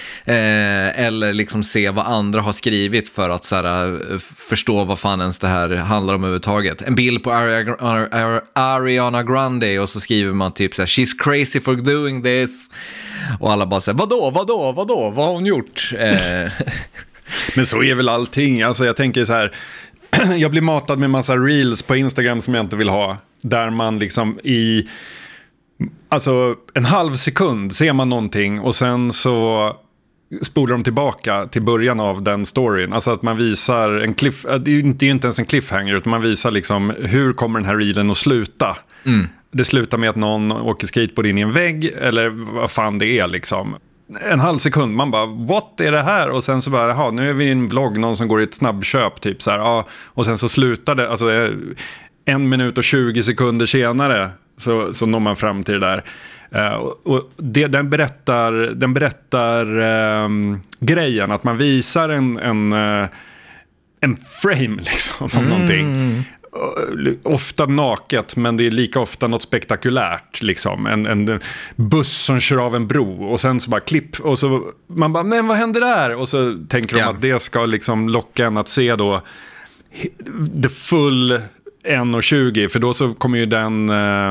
eh, eller liksom se vad andra har skrivit för att så här, förstå vad fan ens det här handlar om överhuvudtaget. En bild på Ari- Ariana Grande och så skriver man typ så här, she's crazy for doing this, och alla bara säger vadå, vadå, vadå, vad har hon gjort? Eh, Men så är väl allting. Alltså jag tänker så här, jag blir matad med massa reels på Instagram som jag inte vill ha. Där man liksom i, alltså en halv sekund ser man någonting och sen så spolar de tillbaka till början av den storyn. Alltså att man visar en cliff, det är ju inte, inte ens en cliffhanger, utan man visar liksom hur kommer den här reelen att sluta. Mm. Det slutar med att någon åker skateboard in i en vägg, eller vad fan det är liksom. En halv sekund, man bara, what är det här? Och sen så bara, jaha, nu är vi i en vlogg, någon som går i ett snabbköp typ så här, ja. Och sen så slutar det, alltså en minut och tjugo sekunder senare så, så når man fram till det där. Uh, och det, den berättar, den berättar um, grejen, att man visar en, en, uh, en frame liksom, om mm. någonting. Ofta naket, men det är lika ofta något spektakulärt liksom. En, en buss som kör av en bro och sen så bara klipp och så man bara, men vad händer där? Och så tänker de ja. att det ska liksom locka en att se då det full en och tjugo, för då så kommer ju den eh,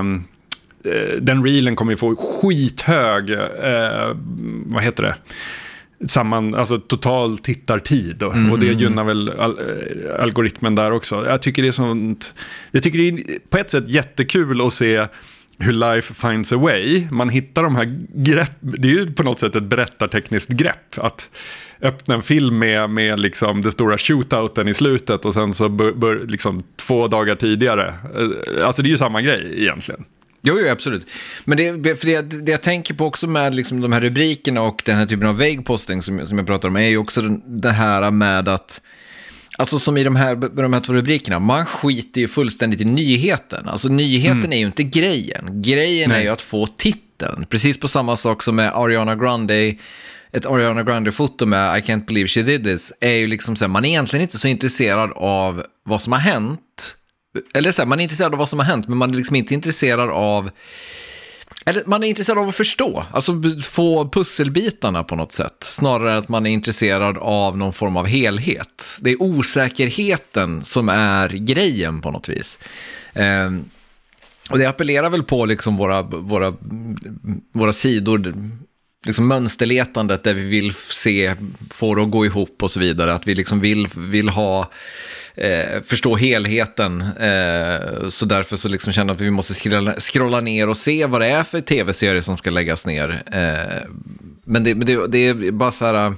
den reelen kommer ju få skithög eh, vad heter det? Samman, alltså total tittartid och, mm. och det gynnar väl al- algoritmen där också. Jag tycker det är sånt, jag tycker det är på ett sätt jättekul att se hur life finds a way. Man hittar de här grepp, det är ju på något sätt ett berättartekniskt grepp att öppna en film med, med liksom det stora shootouten i slutet och sen så bör, bör, liksom två dagar tidigare. Alltså det är ju samma grej egentligen. Jo, jo, absolut. Men det, för det, det jag tänker på också med liksom de här rubrikerna och den här typen av väggposting som, som jag pratar om är ju också det här med att, alltså som i de här, de här två rubrikerna, man skiter ju fullständigt i nyheten. Alltså nyheten mm. är ju inte grejen. Grejen Nej. är ju att få titeln. Precis på samma sak som med Ariana Grande, ett Ariana Grande-foto med I can't believe she did this, är ju liksom så här, man är egentligen inte så intresserad av vad som har hänt. Eller så här, man är intresserad av vad som har hänt, men man är liksom inte intresserad av, eller man är intresserad av att förstå, alltså få pusselbitarna på något sätt, snarare än att man är intresserad av någon form av helhet. Det är osäkerheten som är grejen på något vis. Um, och det appellerar väl på liksom våra, våra, våra sidor, liksom mönsterletandet där vi vill se, få det att gå ihop och så vidare, att vi liksom vill, vill ha Eh, förstå helheten, eh, så därför så liksom känner att vi måste scrolla, scrolla ner och se vad det är för tv-serier som ska läggas ner. Eh, men det, men det, det är bara så här,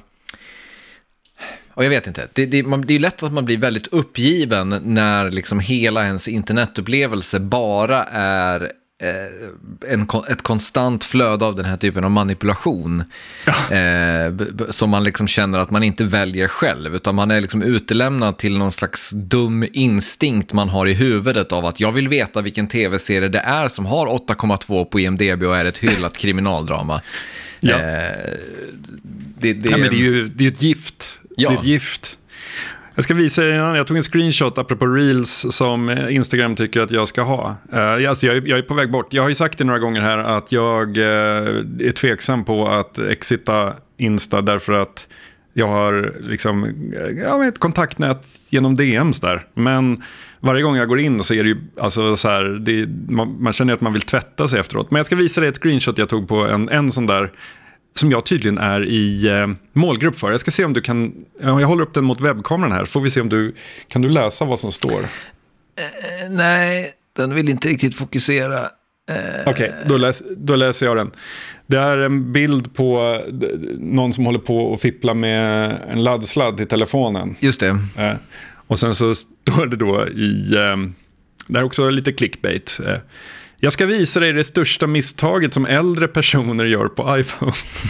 och jag vet inte, det, det, man, det är lätt att man blir väldigt uppgiven när liksom hela ens internetupplevelse bara är En, ett konstant flöde av den här typen av manipulation, ja. eh, som man liksom känner att man inte väljer själv, utan man är liksom utelämnad till någon slags dum instinkt man har i huvudet av att jag vill veta vilken tv-serie det är som har åtta komma två på I M D B och är ett hyllat kriminaldrama. Ja. Eh, det, det, ja, men det är ju det är ett gift. Ja. Det är ett gift. Jag ska visa er, jag tog en screenshot apropå Reels som Instagram tycker att jag ska ha. Uh, alltså jag, jag är på väg bort. Jag har ju sagt det några gånger här att jag uh, är tveksam på att exita Insta därför att jag har liksom, jag vet, ett kontaktnät genom D Ms där. Men varje gång jag går in så är det ju, alltså så här, det, man, man känner att man vill tvätta sig efteråt. Men jag ska visa dig ett screenshot jag tog på en, en sån där som jag tydligen är i eh, målgrupp för. Jag ska se om du kan, jag håller upp den mot webbkameran här, får vi se om du, kan du läsa vad som står? Uh, nej, den vill inte riktigt fokusera. Uh... Okej, okay, då, läs, då läser jag den. Det är en bild på någon som håller på att fippla med en laddsladd i telefonen. Just det. Uh, och sen så står det då i, uh, det är också lite clickbait. Uh, Jag ska visa dig det största misstaget som äldre personer gör på iPhone.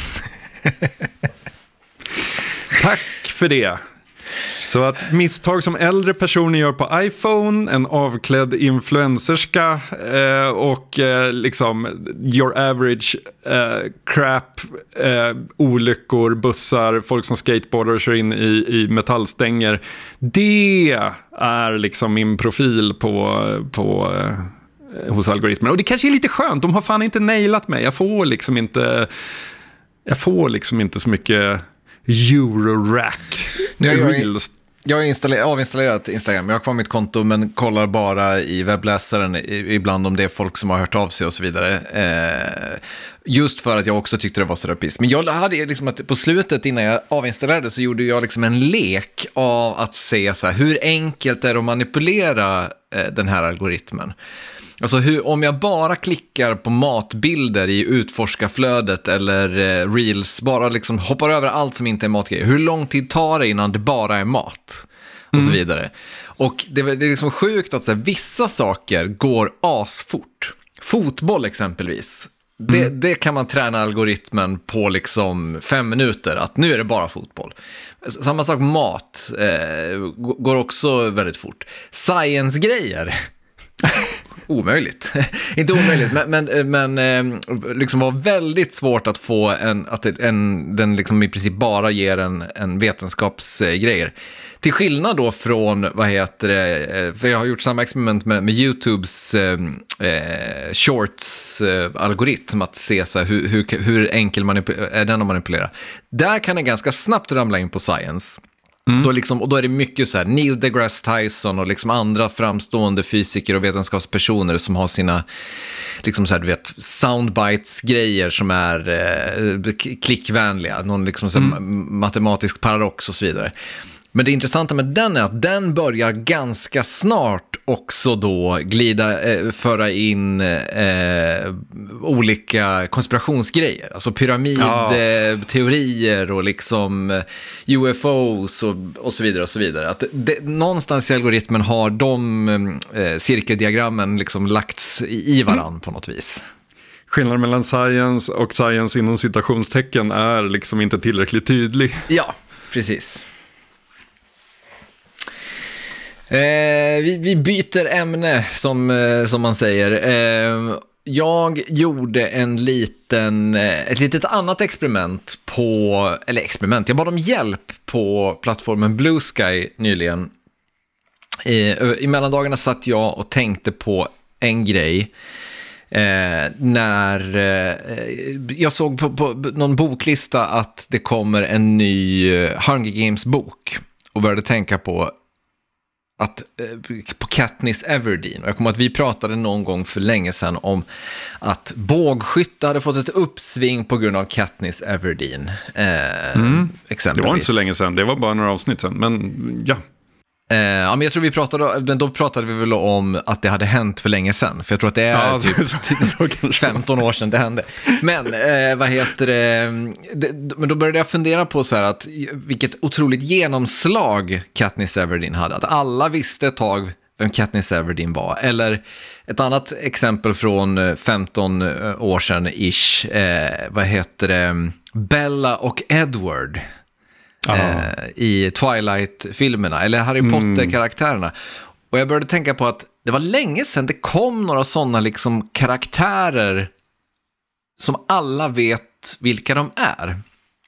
Tack för det. Så att misstag som äldre personer gör på iPhone, en avklädd influencerska eh, och eh, liksom your average eh, crap, eh, olyckor, bussar, folk som skateboardar och kör in i, i metallstänger. Det är liksom min profil på... på eh, hos algoritmerna. Och det kanske är lite skönt. De har fan inte nailat mig. Jag får liksom inte jag får liksom inte så mycket Eurorack. Reels. Jag har installerat, avinstallerat Instagram. Jag har kvar mitt konto men kollar bara i webbläsaren ibland om det är folk som har hört av sig och så vidare. Eh, Just för att jag också tyckte det var så där piss. Men jag hade liksom att på slutet innan jag avinstallerade så gjorde jag liksom en lek av att se så här, hur enkelt är det att manipulera eh, den här algoritmen. Alltså hur, om jag bara klickar på matbilder i utforskarflödet eller eh, reels, bara liksom hoppar över allt som inte är matgrejer. Hur lång tid tar det innan det bara är mat? Och mm. så vidare. Och det, det är liksom sjukt att så här, vissa saker går asfort. Fotboll exempelvis. Det, mm. det kan man träna algoritmen på liksom fem minuter, att nu är det bara fotboll. Samma sak mat eh, går också väldigt fort. Science-grejer, omöjligt. Inte omöjligt, men, men, men eh, liksom var väldigt svårt att få en, att en, den liksom i princip bara ger en, en vetenskapsgrejer. Till skillnad då från, vad heter det, för jag har gjort samma experiment med, med YouTubes eh, shorts-algoritm, eh, att se så här, hur, hur, hur enkel manip- är den att manipulera. Där kan den ganska snabbt ramla in på science. Mm. Då liksom, och då är det mycket så här, Neil deGrasse Tyson och liksom andra framstående fysiker och vetenskapspersoner som har sina liksom så här, du vet, soundbites-grejer som är eh, klickvänliga, någon liksom så här, mm. matematisk paradox och så vidare. Men det intressanta med den är att den börjar ganska snart också då glida, eh, föra in eh, olika konspirationsgrejer. Alltså pyramidteorier ja. och liksom U F Os och, och så vidare och så vidare. Att det, någonstans i algoritmen har de eh, cirkeldiagrammen liksom lagts i, i varann mm. på något vis. Skillnaden mellan science och science inom citationstecken är liksom inte tillräckligt tydlig. Ja, precis. Eh, vi, vi byter ämne som, eh, som man säger. Eh, jag gjorde en liten, eh, ett litet annat experiment på, eller experiment, jag bad om hjälp på plattformen Blue Sky nyligen. Eh, I mellandagarna satt jag och tänkte på en grej. Eh, när eh, jag såg på, på någon boklista att det kommer en ny Hunger Games-bok och började tänka på att, på Katniss Everdeen. Och jag kommer att vi pratade någon gång för länge sedan om att bågskytte hade fått ett uppsving på grund av Katniss Everdeen. Eh, mm. Det var inte så länge sedan, det var bara några avsnitt sedan. Men ja. Eh, ja, men jag tror vi pratade, men då pratade vi väl om att det hade hänt för länge sedan. För jag tror att det är ja, typ femton år sedan det hände. Men eh, vad heter det, det? Men då började jag fundera på så här att vilket otroligt genomslag Katniss Everdeen hade. Att alla visste ett tag vem Katniss Everdeen var. Eller ett annat exempel från femton år sedan ish. Eh, vad heter det? Bella och Edward. Eh, i Twilight-filmerna eller Harry Potter-karaktärerna. Och jag började tänka på att det var länge sedan det kom några sådana liksom karaktärer som alla vet vilka de är.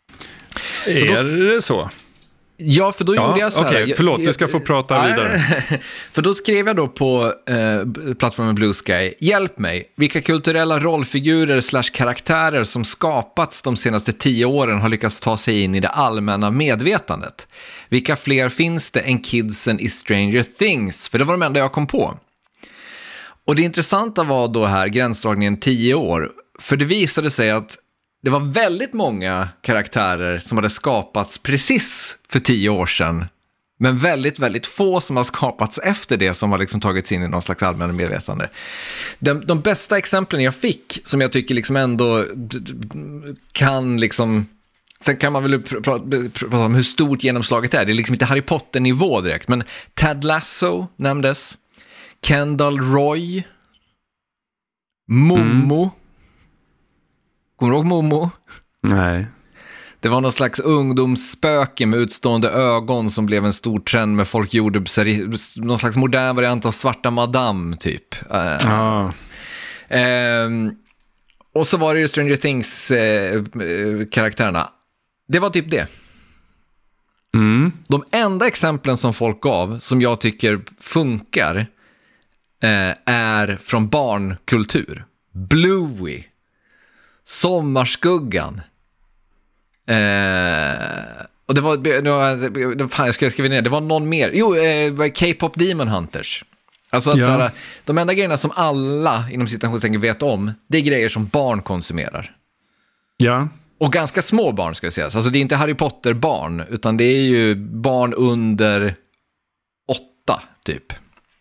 Är så då, det så? Ja, för då ja, gjorde jag så här. Okej, okay, förlåt, du ska få prata jag, vidare. För då skrev jag då på eh, plattformen Blue Sky: hjälp mig, vilka kulturella rollfigurer slash karaktärer som skapats de senaste tio åren har lyckats ta sig in i det allmänna medvetandet? Vilka fler finns det än kidsen i Stranger Things? För det var de enda jag kom på. Och det intressanta var då här gränsdragningen tio år. För det visade sig att det var väldigt många karaktärer som hade skapats precis för tio år sedan. Men väldigt, väldigt få som har skapats efter det som har liksom tagits in i någon slags allmän medvetande. De, de bästa exemplen jag fick, som jag tycker liksom ändå kan liksom... Sen kan man väl prata, prata om hur stort genomslaget är. Det är liksom inte Harry Potter-nivå direkt. Men Ted Lasso nämndes. Kendall Roy. Momo. Mm. Kommer du ihåg Momo? Nej. Det var någon slags ungdomsspöke med utstående ögon som blev en stor trend med folk gjorde någon slags modern variant av Svarta Madame typ. Ah. Uh, och så var det ju Stranger Things uh, karaktärerna. Det var typ det. Mm. De enda exemplen som folk gav som jag tycker funkar uh, är från barnkultur. Bluey. Sommarskuggan. Eh, och det var, det var fan, jag ska skriva ner, det var någon mer. Jo, eh, K-pop Demon Hunters. Alltså att ja. såhär, de enda grejerna som alla inom citationstecken vet om, det är grejer som barn konsumerar. Ja. Och ganska små barn ska jag säga. Alltså det är inte Harry Potter-barn, utan det är ju barn under åtta typ.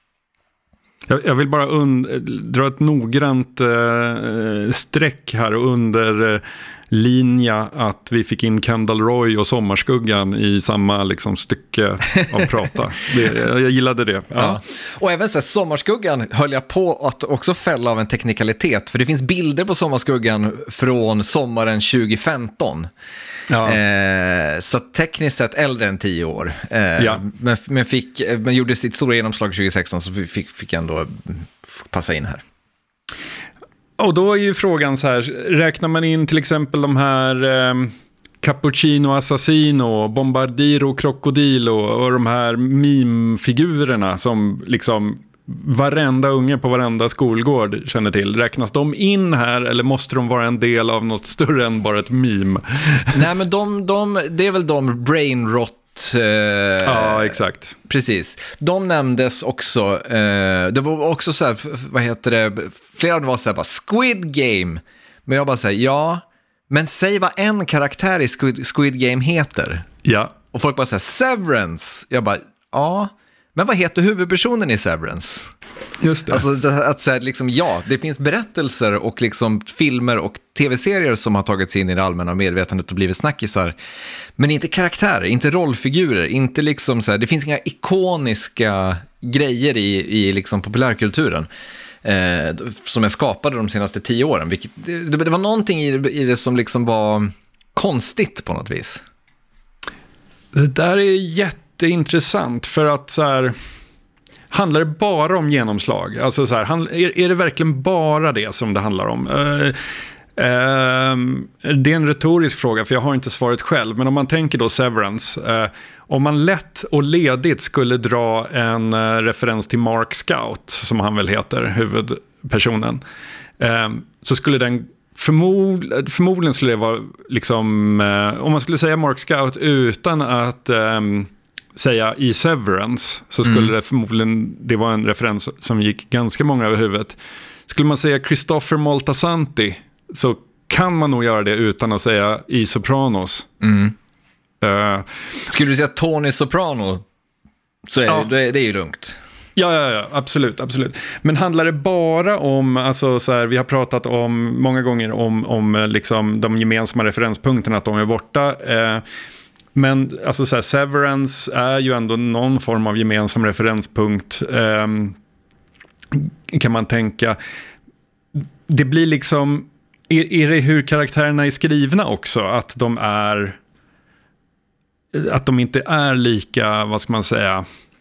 Jag, jag vill bara und- dra ett noggrant eh, streck här under eh, linja att vi fick in Kendall Roy och Sommarskuggan i samma liksom, stycke av prata. Det, jag gillade det. Ja. Ja. Och även så här, Sommarskuggan höll jag på att också fälla av en teknikalitet. För det finns bilder på Sommarskuggan från sommaren tjugo femton. Ja. Eh, så tekniskt sett äldre än tio år. Eh, Ja. men, men, fick, men gjorde sitt stora genomslag tjugo sexton, så fick, fick ändå passa in här. Och då är ju frågan så här, räknar man in till exempel de här eh, Cappuccino Assassino, Bombardiro Crocodilo och de här meme-figurerna som liksom varenda unge på varenda skolgård känner till. Räknas de in här eller måste de vara en del av något större än bara ett meme? Nej, men de, de, det är väl de brainrot. Eh, ja, exakt. Precis. De nämndes också. Eh, det var också så här, vad heter det? Flera av dem var så här, bara Squid Game. Men jag bara säger ja, men säg vad en karaktär i Squid, Squid Game heter. Ja. Och folk bara säger Severance. Jag bara, ja. Men vad heter huvudpersonen i Severance? Just det. Alltså att säga liksom, ja, det finns berättelser och liksom filmer och tv-serier som har tagits in i det allmänna medvetandet och blivit snackisar. Men inte karaktärer, inte rollfigurer, inte liksom så här, det finns inga ikoniska grejer i, i liksom populärkulturen eh, som är skapade de senaste tio åren. Vilket, det, det var någonting i det, i det som liksom var konstigt på något vis. Det där är jätteintressant för att så här, handlar det bara om genomslag? Alltså så här, är, är det verkligen bara det som det handlar om? Uh, uh, det är en retorisk fråga för jag har inte svaret själv. Men om man tänker då Severance. Uh, om man lätt och ledigt skulle dra en uh, referens till Mark Scout, som han väl heter, huvudpersonen. Uh, så skulle den förmod, förmodligen skulle det vara liksom, uh, om man skulle säga Mark Scout utan att um, säga i Severance, så skulle mm. det förmodligen, det var en referens som gick ganska många över huvudet. Skulle man säga Christopher Moltisanti, så kan man nog göra det utan att säga i Sopranos. Mm. Uh, Skulle du säga Tony Soprano, så är ja. det, det är ju lugnt. Ja, ja, ja, absolut, absolut. Men handlar det bara om, alltså så här, vi har pratat om många gånger om, om liksom de gemensamma referenspunkterna, att de är borta. Eh, Men alltså så här, Severance är ju ändå någon form av gemensam referenspunkt, eh, kan man tänka. Det blir liksom, är, är det hur karaktärerna är skrivna också? Att de är, att de inte är lika, vad ska man säga,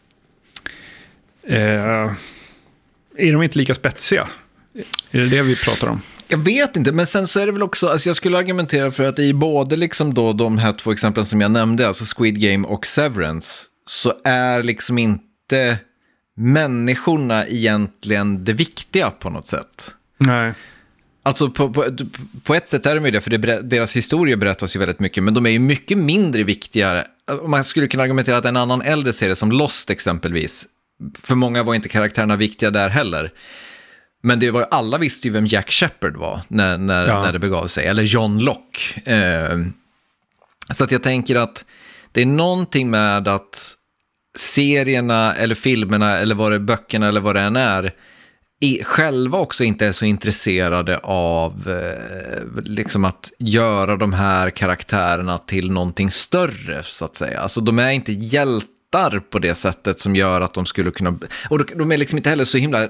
eh, är de inte lika spetsiga? Är det det vi pratar om? Jag vet inte, men sen så är det väl också, alltså jag skulle argumentera för att i både liksom då de här två exemplen som jag nämnde, alltså Squid Game och Severance, så är liksom inte människorna egentligen det viktiga på något sätt. Nej. Alltså på, på, på ett sätt är de ju det, för det, deras historia berättas ju väldigt mycket, men de är ju mycket mindre viktiga. Man skulle kunna argumentera att en annan äldre serie som Lost exempelvis, för många var inte karaktärerna viktiga där heller. Men det var, alla visste ju vem Jack Shepherd var när, när, ja. när det begav sig. Eller John Locke. Eh, så att jag tänker att det är någonting med att serierna eller filmerna eller vad det är, böckerna eller vad det än är, i, själva också inte är så intresserade av eh, liksom att göra de här karaktärerna till någonting större, så att säga. Alltså de är inte hjältar på det sättet som gör att de skulle kunna... Och de är liksom inte heller så himla...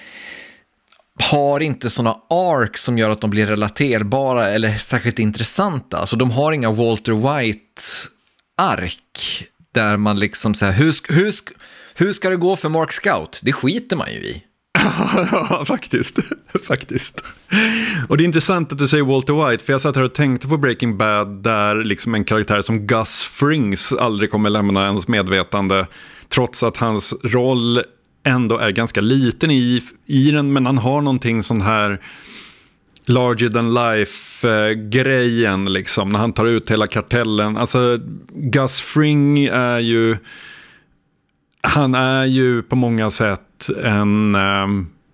har inte såna arcs som gör att de blir relaterbara eller särskilt intressanta. Alltså de har inga Walter White-ark där man liksom säger hur, hur, hur ska det gå för Mark Scout? Det skiter man ju i. Ja, faktiskt. faktiskt. Och det är intressant att du säger Walter White, för jag satt här och tänkte på Breaking Bad där liksom en karaktär som Gus Frings aldrig kommer lämna ens medvetande, trots att hans roll ändå är ganska liten i, i den, men han har någonting sån här larger than life-grejen eh, liksom, när han tar ut hela kartellen. Alltså Gus Fring är ju han är ju på många sätt en um,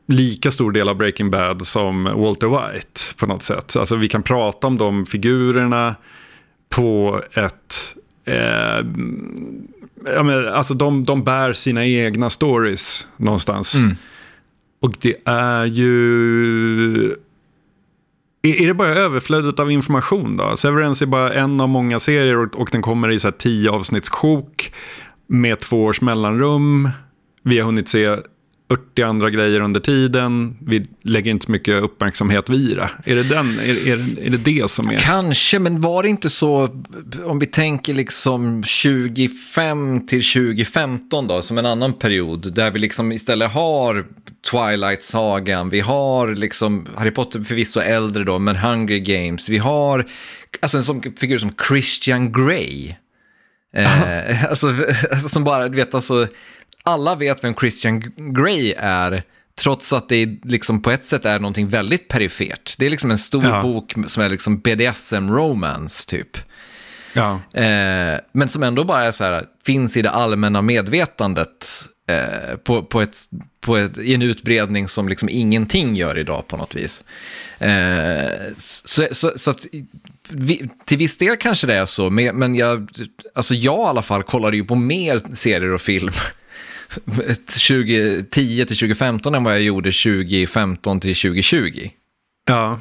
lika stor del av Breaking Bad som Walter White på något sätt. Alltså vi kan prata om de figurerna på ett... Eh, ja, men, alltså de, de bär sina egna stories någonstans. Mm. Och det är ju... Är, är det bara överflödet av information då? Severance är bara en av många serier och, och den kommer i så här tio avsnittskok med två års mellanrum. Vi har hunnit se fyrtio andra grejer under tiden. Vi lägger inte så mycket uppmärksamhet vid det. Är det, den, är, är, är det det som är... Kanske, men var det inte så, om vi tänker liksom tjugofem till tjugofemton då, som en annan period, där vi liksom istället har Twilight-sagan, vi har liksom Harry Potter förvisso äldre då, men Hunger Games, vi har alltså en sån figur som Christian Grey. Eh, alltså, alltså som bara, du vet, alltså alla vet vem Christian Grey är, trots att det liksom på ett sätt är någonting väldigt perifert. Det är liksom en stor ja. bok som är liksom B D S M-romance typ. Ja. Eh, men som ändå bara är så här, finns i det allmänna medvetandet eh, på, på, ett, på ett, i en utbredning som liksom ingenting gör idag på något vis. Eh, så, så, så att vi, till viss del kanske det är så, men jag, alltså jag i alla fall kollade ju på mer serier och film tjugo tio till tjugo femton än vad jag gjorde tjugo femton till tjugo tjugo. Ja.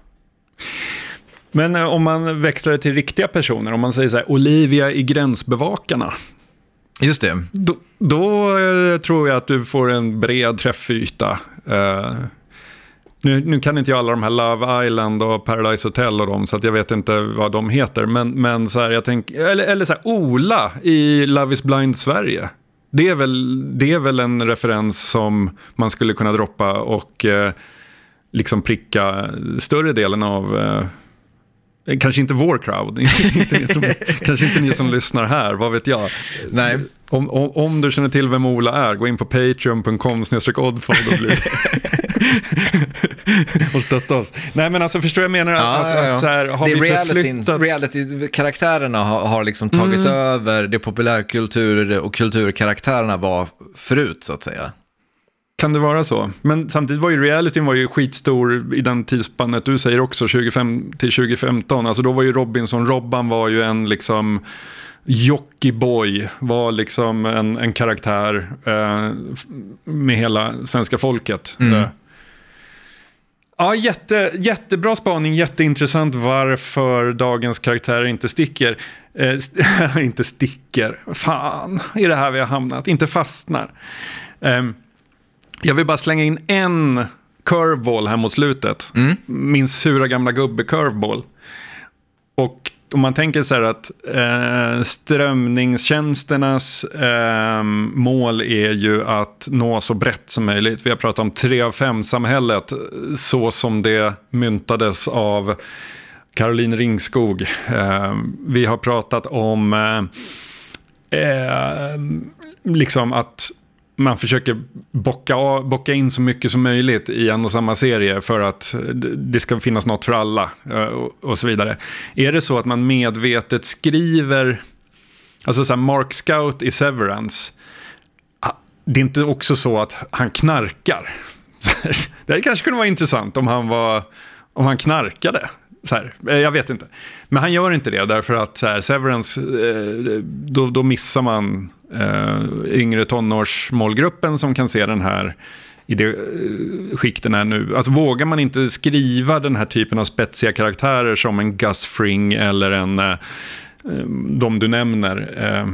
Men eh, om man växlar det till riktiga personer, om man säger så här, Olivia i Gränsbevakarna. Just det. Då, då eh, tror jag att du får en bred träffyta. Eh, nu, nu kan inte jag alla de här Love Island och Paradise Hotel och dem, så att jag vet inte vad de heter. Men, men så här, jag tänker, eller, eller så här, Ola i Love is Blind Sverige. Det är väl, det är väl en referens som man skulle kunna droppa och eh, liksom pricka större delen av, eh, kanske inte vår crowd, inte ni som, kanske inte ni som lyssnar här, vad vet jag. Nej. Om, om, om du känner till vem Ola är, gå in på patreon dot com slash oddfod och bli och stötta oss. Nej, men alltså förstår jag menar att, ja, att, ja, ja. att så här, har det vi förflyttat... reality-karaktärerna har, har liksom tagit mm. över det populärkultur och kulturkaraktärerna var förut så att säga. Kan det vara så? Men samtidigt var ju realityn var ju skitstor i den tidsspannet du säger också, tjugofem till tjugo femton. Alltså då var ju Robinson, Robban var ju en liksom jockeyboy, var liksom en, en karaktär eh, med hela svenska folket. Mm. Eh. Ja, jätte, jättebra spaning, jätteintressant varför dagens karaktärer inte sticker. Eh, st- inte sticker. Fan, är det här vi har hamnat? Inte fastnar. Eh, jag vill bara slänga in en curveball här mot slutet. Mm. Min sura gamla gubbe curveball. Och om man tänker så här att eh, strömningstjänsternas eh, mål är ju att nå så brett som möjligt. Vi har pratat om tre av fem samhället så som det myntades av Caroline Ringskog. Eh, vi har pratat om eh, eh, liksom att man försöker bocka, av, bocka in så mycket som möjligt i en och samma serie för att det ska finnas något för alla och, och så vidare. Är det så att man medvetet skriver, alltså så här Mark Scout i Severance, det är inte också så att han knarkar. Det kanske kunde vara intressant om han var, om han knarkade. Så här, jag vet inte. Men han gör inte det därför att så här, Severance, då, då missar man Uh, yngre tonårsmålgruppen som kan se den här i det uh, skikten är nu. Alltså vågar man inte skriva den här typen av spetsiga karaktärer som en Gus Fring eller en uh, de du nämner uh,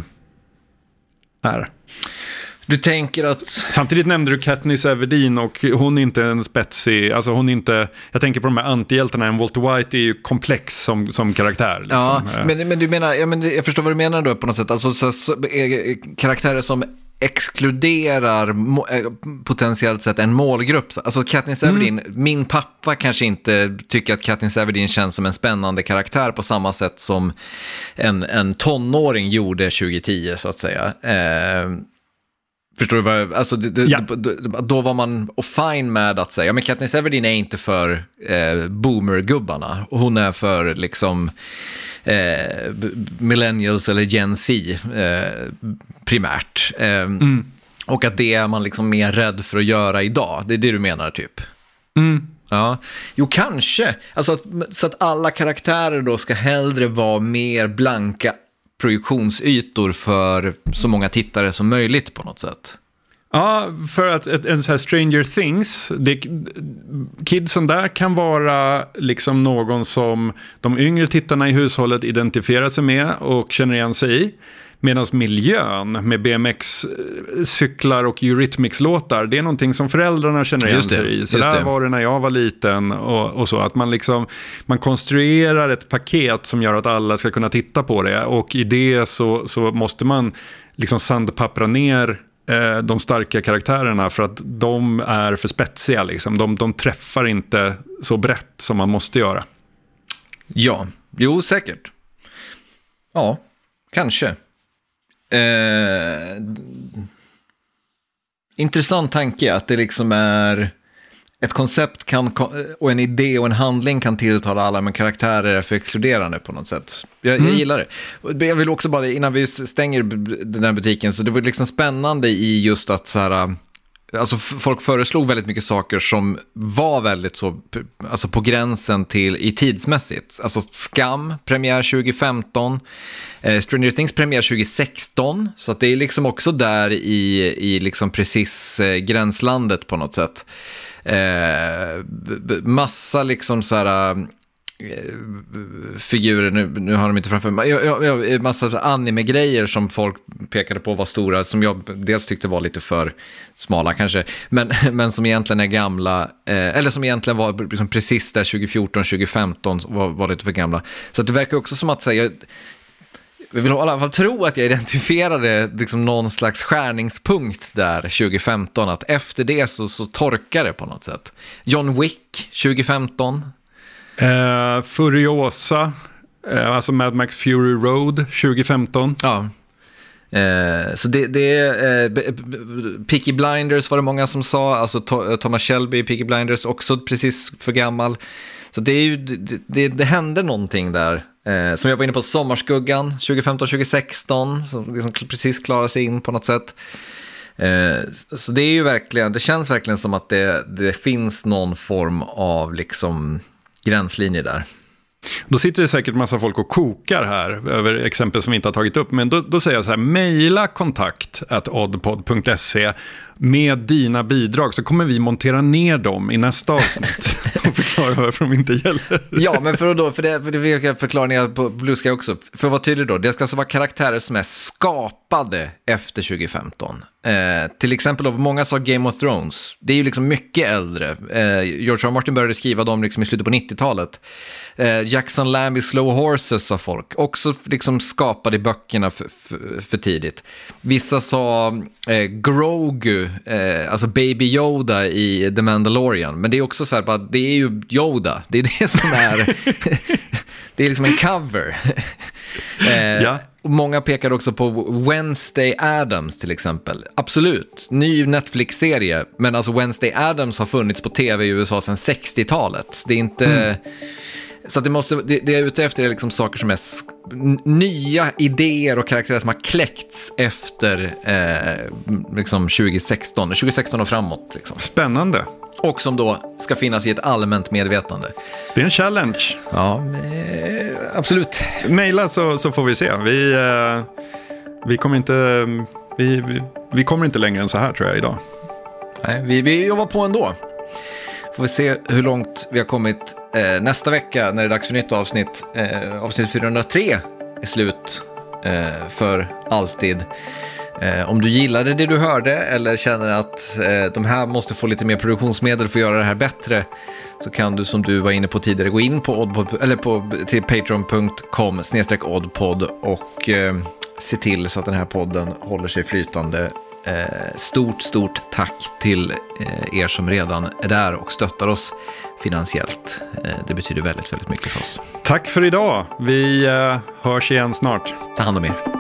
här. Du tänker att... Samtidigt nämnde du Katniss Everdeen och hon är inte en spetsig, alltså hon är inte, jag tänker på de här antihjältarna, en Walter White är ju komplex som, som karaktär. Liksom. Ja, men, men du menar, ja, men jag förstår vad du menar då på något sätt, alltså så, så, karaktärer som exkluderar må, potentiellt sett en målgrupp. Alltså Katniss Everdeen, mm. min pappa kanske inte tycker att Katniss Everdeen känns som en spännande karaktär på samma sätt som en, en tonåring gjorde tjugo tio så att säga. Eh, Förstår du vad, alltså det, ja. då, då, då var man och fine med att säga, ja men Katniss Everdeen är inte för eh, boomer-gubbarna, och hon är för liksom eh, millennials eller Gen Z eh, primärt. Eh, mm. Och att det är man liksom mer rädd för att göra idag. Det är det du menar typ. Mm. Ja, jo kanske. Alltså att, så att alla karaktärer då ska hellre vara mer blanka projektionsytor för så många tittare som möjligt på något sätt. Ja, för att ett, en så här Stranger Things, det, kidsen där kan vara liksom någon som de yngre tittarna i hushållet identifierar sig med och känner igen sig i. Medan miljön med B M X-cyklar och Eurythmics-låtar, det är någonting som föräldrarna känner igen sig i. Så där var det när jag var liten och, och så. Att man liksom, man konstruerar ett paket som gör att alla ska kunna titta på det. Och i det så, så måste man liksom sandpappra ner eh, de starka karaktärerna för att de är för spetsiga. Liksom. De, de träffar inte så brett som man måste göra. Ja, jo säkert. Ja, kanske. Eh, intressant tanke att det liksom är ett koncept kan, och en idé och en handling kan tilltala alla, men karaktärer är för exkluderande på något sätt. Jag, mm. jag gillar det. Jag vill också bara, innan vi stänger den här butiken, så det var liksom spännande i just att så här, alltså folk föreslog väldigt mycket saker som var väldigt så, alltså på gränsen till i tidsmässigt. Alltså Skam, premiär tjugo femton, eh, Stranger Things premiär tjugo sexton, så att det är liksom också där i, i liksom precis eh, gränslandet på något sätt. Eh, b- massa liksom så här figurer, nu, nu har de inte framför mig, jag, jag, jag, massa anime-grejer som folk pekade på var stora, som jag dels tyckte var lite för smala kanske, men, men som egentligen är gamla, eh, eller som egentligen var liksom precis där tjugo fjorton tjugo femton var, var lite för gamla. Så att det verkar också som att säga, jag, jag vill i alla fall tro att jag identifierade liksom någon slags skärningspunkt där tjugo femton, att efter det så, så torkar det på något sätt. John Wick tjugo femton. Eh, Furiosa, eh, alltså Mad Max Fury Road tjugo femton. Ja. Eh, så det, det är eh, Peaky Blinders var det många som sa, alltså to- Thomas Shelby i Peaky Blinders, också precis för gammal. Så det är ju, det, det, det hände någonting där. Eh, som jag var inne på, Sommarskuggan tjugo femton tjugo sexton, som liksom precis klarar sig in på något sätt. Eh, så det är ju verkligen, det känns verkligen som att det, det finns någon form av liksom gränslinje där. Då sitter det säkert massa folk och kokar här över exempel som vi inte har tagit upp. Men då, då säger jag så här, mejla kontakt at oddpod punkt se med dina bidrag, så kommer vi montera ner dem i nästa avsnitt och förklara varför de inte gäller. Ja, men för, då, för det, för det vill jag förklara på Blue Sky också. För att vara tydlig då, det ska alltså vara karaktärer som är skapade efter tjugo femton. Eh, till exempel, av många sa Game of Thrones. Det är ju liksom mycket äldre. Eh, George R. Martin började skriva dem liksom i slutet på nittiotalet. Eh, Jackson Lamb i Slow Horses sa folk. Också liksom skapade i böckerna för, för, för tidigt. Vissa sa eh, Grogu, eh, alltså Baby Yoda i The Mandalorian. Men det är också så här, bara, det är ju Yoda. Det är det som är... det är liksom en cover. eh, ja. Och många pekar också på Wednesday Addams till exempel. Absolut, ny Netflix-serie. Men alltså Wednesday Addams har funnits på tv i U S A sedan sextiotalet. Det är inte... Mm. Så att det, måste, det, det jag är ute efter är liksom saker som är sk- nya idéer och karaktärer som har kläckts efter eh, liksom tjugo sexton. tjugo sexton och framåt. Liksom. Spännande. Och som då ska finnas i ett allmänt medvetande. Det är en challenge. Ja, eh, absolut. Maila så, så får vi se. Vi, eh, vi, kommer inte, vi, vi, vi kommer inte längre än så här tror jag idag. Nej, vi, vi jobbar på ändå. Får vi se hur långt vi har kommit eh, nästa vecka när det är dags för nytt avsnitt. Eh, avsnitt fyrahundratre är slut eh, för alltid. Eh, om du gillade det du hörde eller känner att eh, de här måste få lite mer produktionsmedel för att göra det här bättre, så kan du, som du var inne på tidigare, gå in på oddpod, eller på till patreon punkt com slash oddpod och eh, se till så att den här podden håller sig flytande. Eh, stort, stort tack till eh, er som redan är där och stöttar oss finansiellt. Eh, det betyder väldigt, väldigt mycket för oss. Tack för idag. Vi eh, hörs igen snart. Ta hand om er.